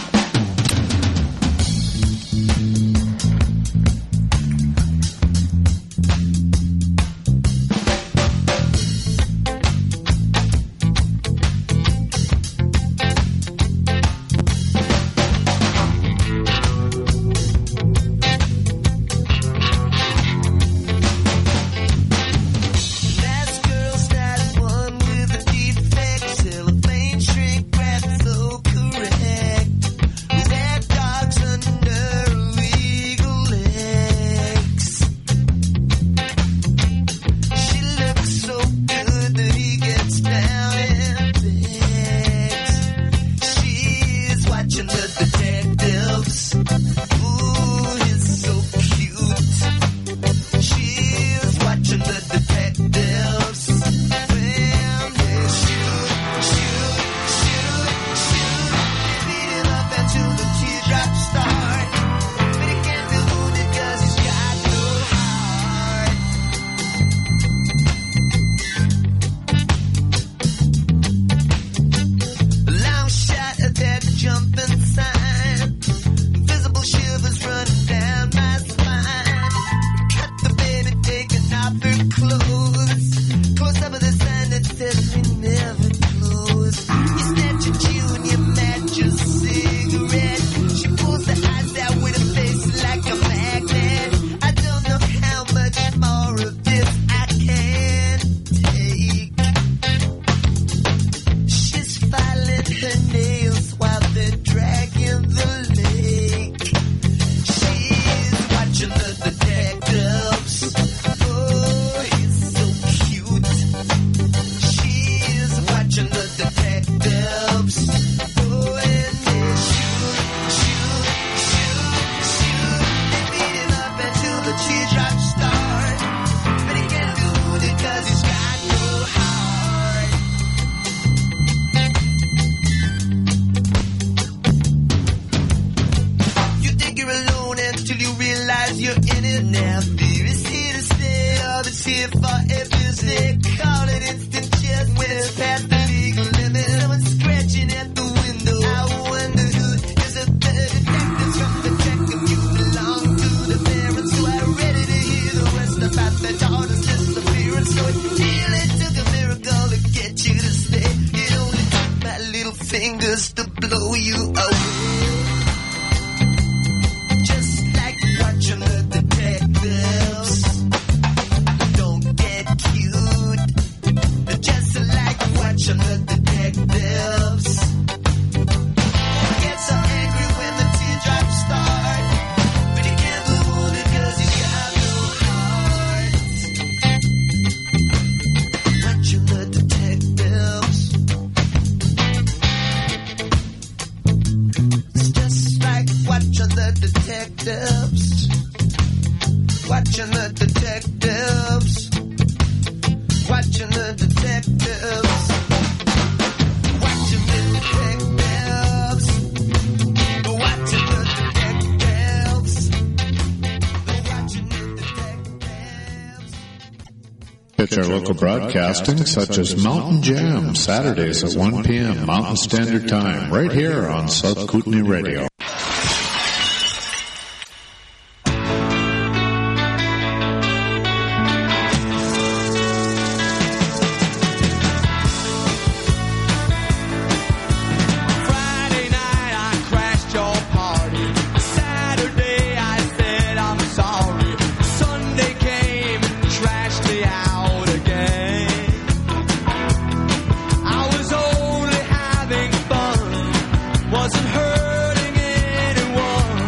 fingers to blow you away. Just like watching the detective. watching the detectives. Watching the detectives. Watching the detectives. Watching the detectives. Watching the detectives. Watching the detectives. Catch our local broadcasting such as Mountain Jam, Saturdays at 1 p.m. Mountain Standard Time, right here on South Kootenai Radio. Wasn't hurting anyone.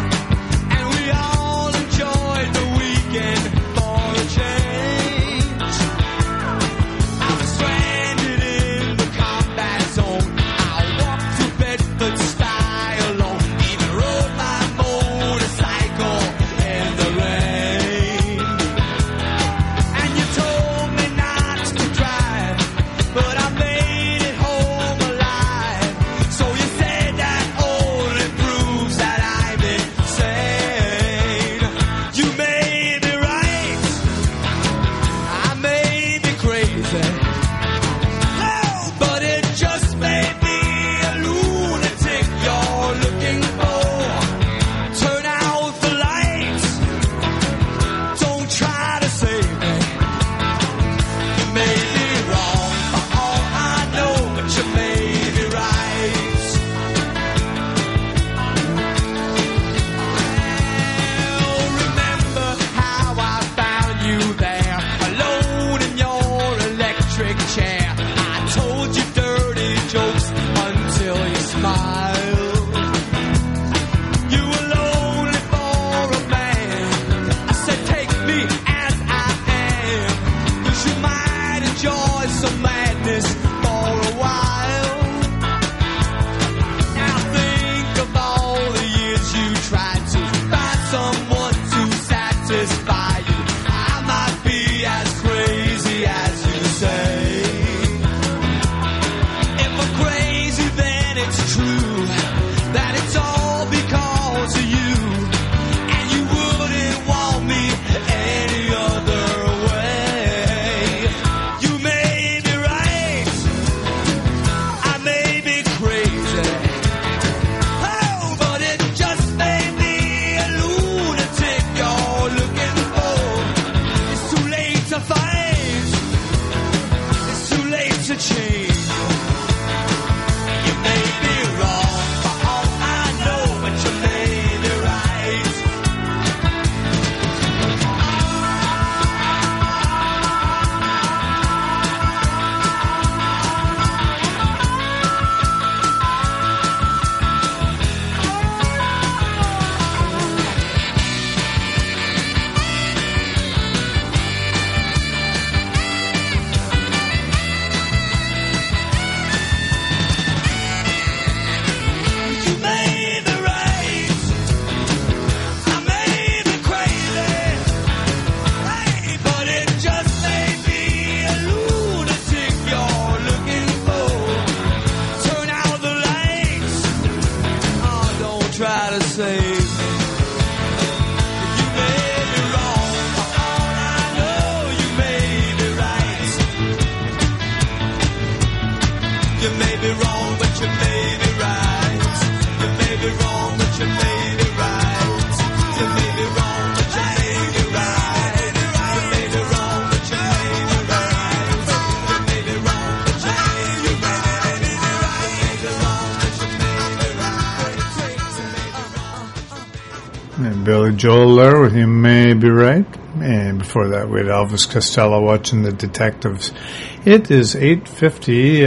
Billy Joel there with You May Be Right. And before that, we had Elvis Costello watching The Detectives. It is 8:50,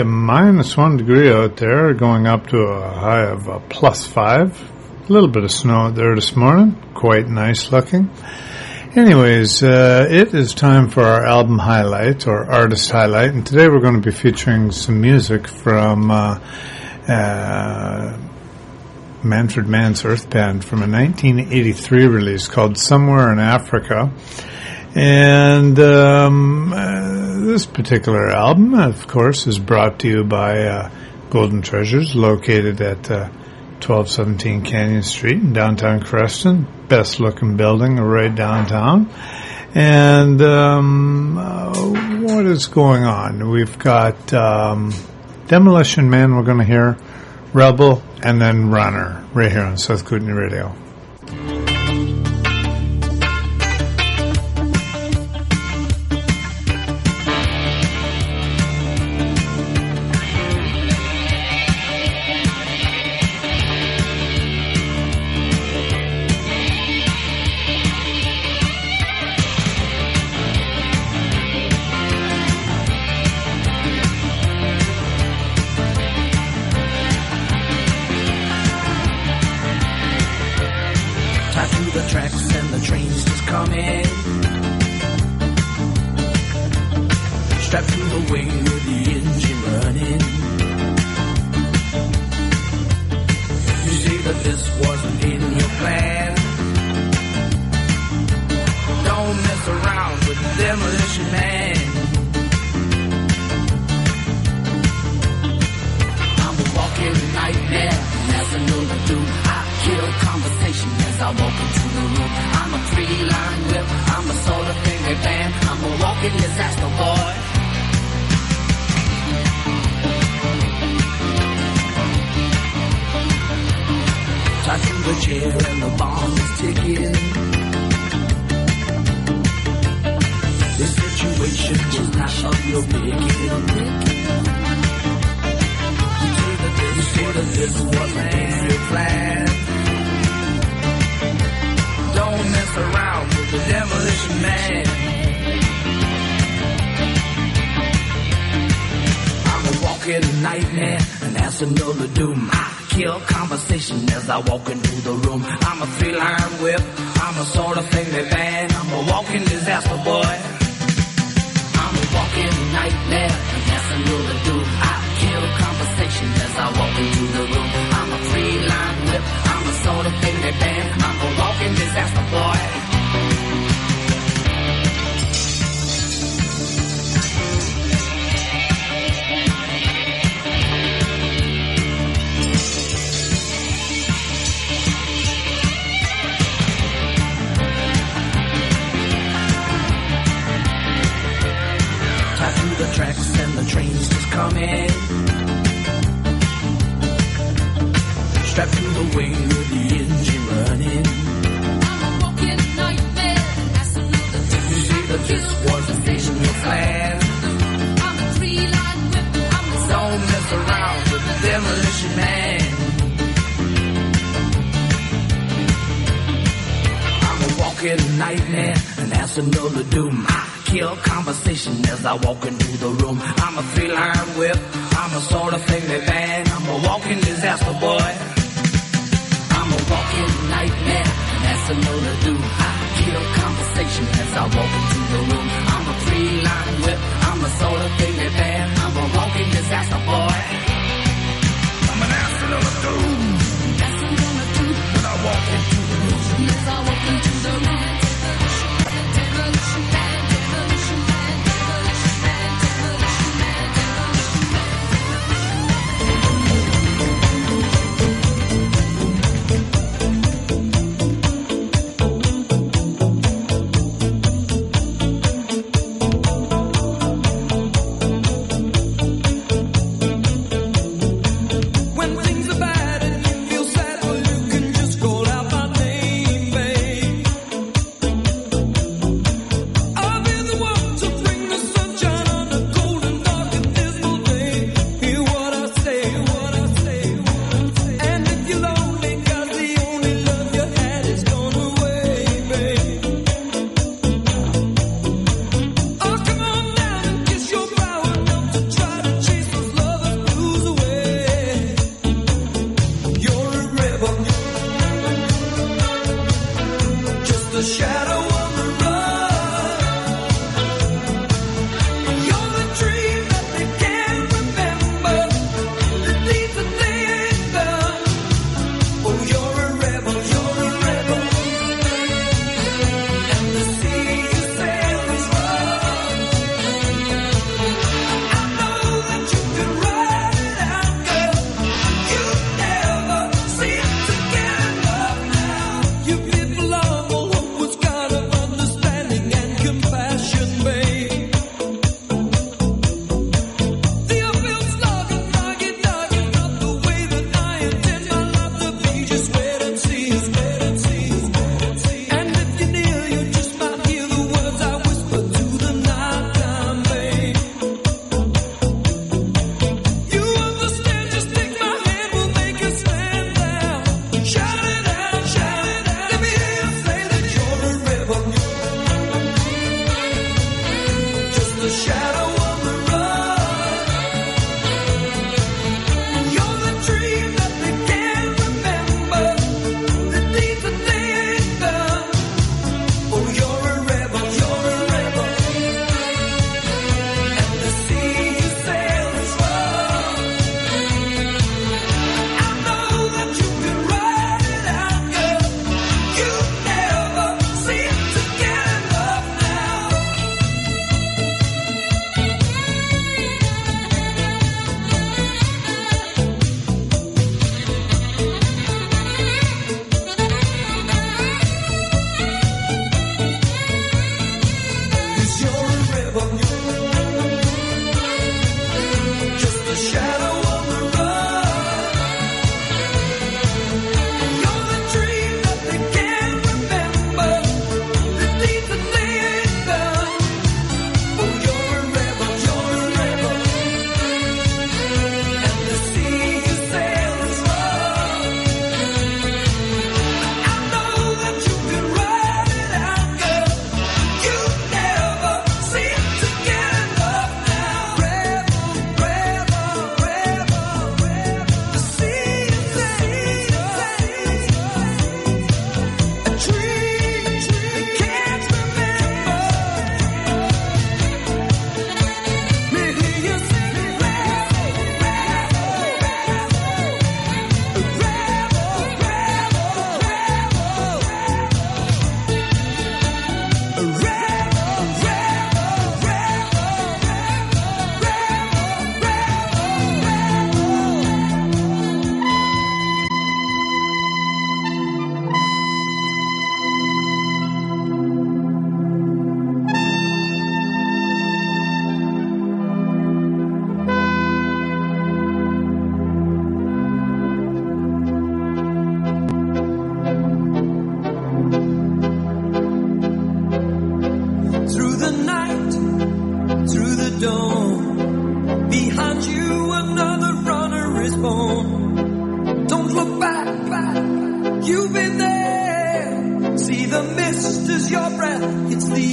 -1 degree out there, going up to a high of +5. A little bit of snow out there this morning. Quite nice looking. Anyways, it is time for our album highlight, or artist highlight. And today we're going to be featuring some music from Manfred Mann's Earth Band from a 1983 release called Somewhere in Africa. And this particular album, of course, is brought to you by Golden Treasures, located at 1217 Canyon Street in downtown Creston. Best looking building right downtown. And what is going on? We've got Demolition Man, we're going to hear, Rebel, and then Runner, right here on South Kootenai Radio.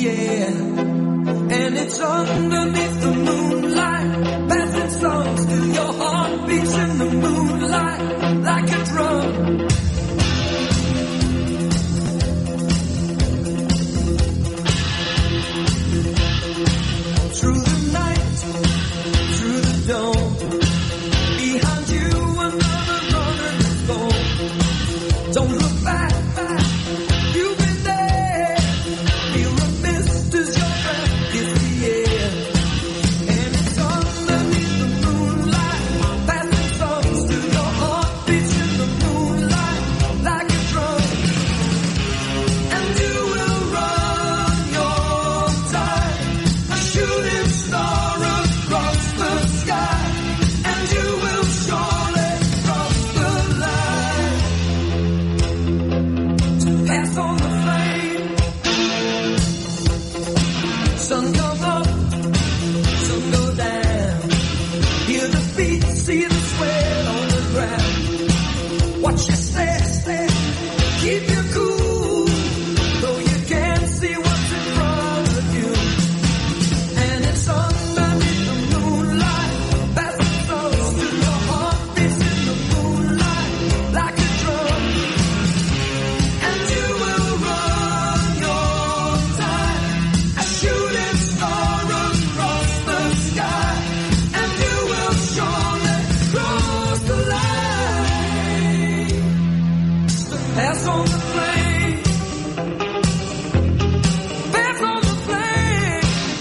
air. And it's underneath the moonlight, passing songs till your heart beats in the moonlight like a drum. Through the night, through the dawn, behind you another runner is gone. Don't look back, you've been there. Feel the mist as your breath hits the air. And it's underneath the moonlight, passing songs till your heart beats in the moonlight like a drum. And you will run your time, a shooting star across the sky. And you will surely cross the line to pass on the flame. Sun come up, sun go down. Hear the beat, see the sweat on the ground. Watch your step, keep you cool, though you can't see what's in front of you. And it's underneath the moonlight, passing songs till your heart beats in the moonlight like a drum. And you will run your time, a shooting star across the sky. And you will surely cross the line to pass on the flame. Pass on the flame.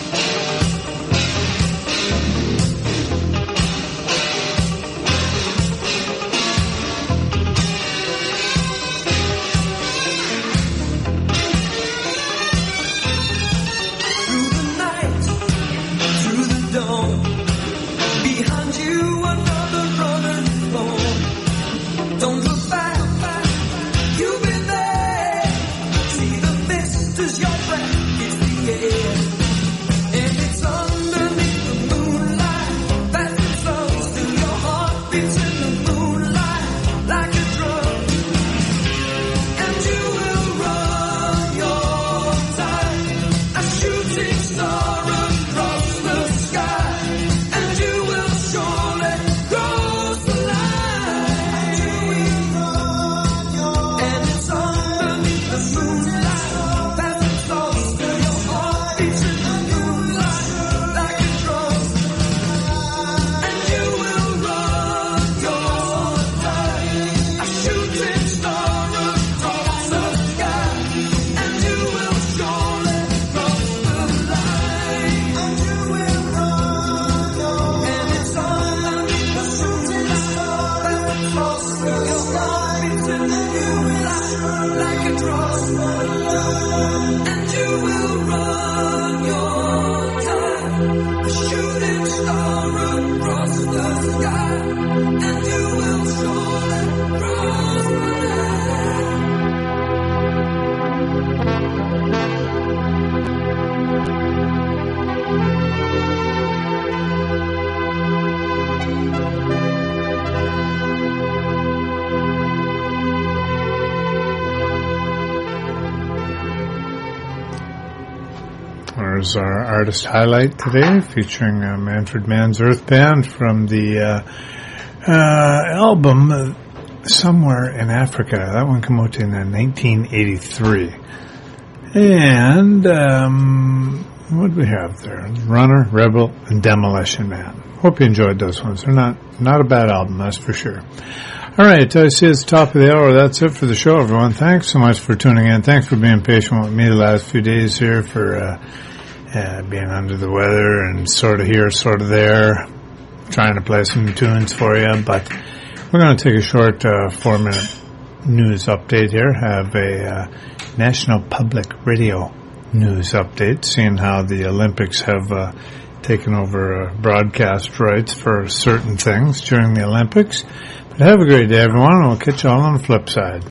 Through the night, through the dawn, behind you another runner is born. Don't look back, you've been there. See the mist as your breath hits the air. And it's underneath the moonlight, passing songs till your heart beats in the moonlight like a drum. And you will run your time, a shooting star across the sky. And you will surely cross the line. And it's underneath the moonlight, passing songs till your heart beats in the moonlight like a drum. And you will run your time, a shooting star across the sky. And you will surely cross the line. And you will run your and it's underneath the shooting star, passing songs till your heart beats in the moonlight like a drum. And you will run your time, a shooting star across the sky. And you will surely cross the line. There's our artist highlight today, featuring Manfred Mann's Earth Band from the album Somewhere in Africa. That one came out in 1983. And what do we have there? Runner, Rebel, and Demolition Man. Hope you enjoyed those ones. They're not a bad album, that's for sure. All right, I see it's the top of the hour. That's it for the show, everyone. Thanks so much for tuning in. Thanks for being patient with me the last few days here, for being under the weather and sort of here, sort of there, trying to play some tunes for you. But we're going to take a short 4-minute news update here. Have a National Public Radio news update, seeing how the Olympics have taken over broadcast rights for certain things during the Olympics. But have a great day, everyone, and we'll catch you all on the flip side.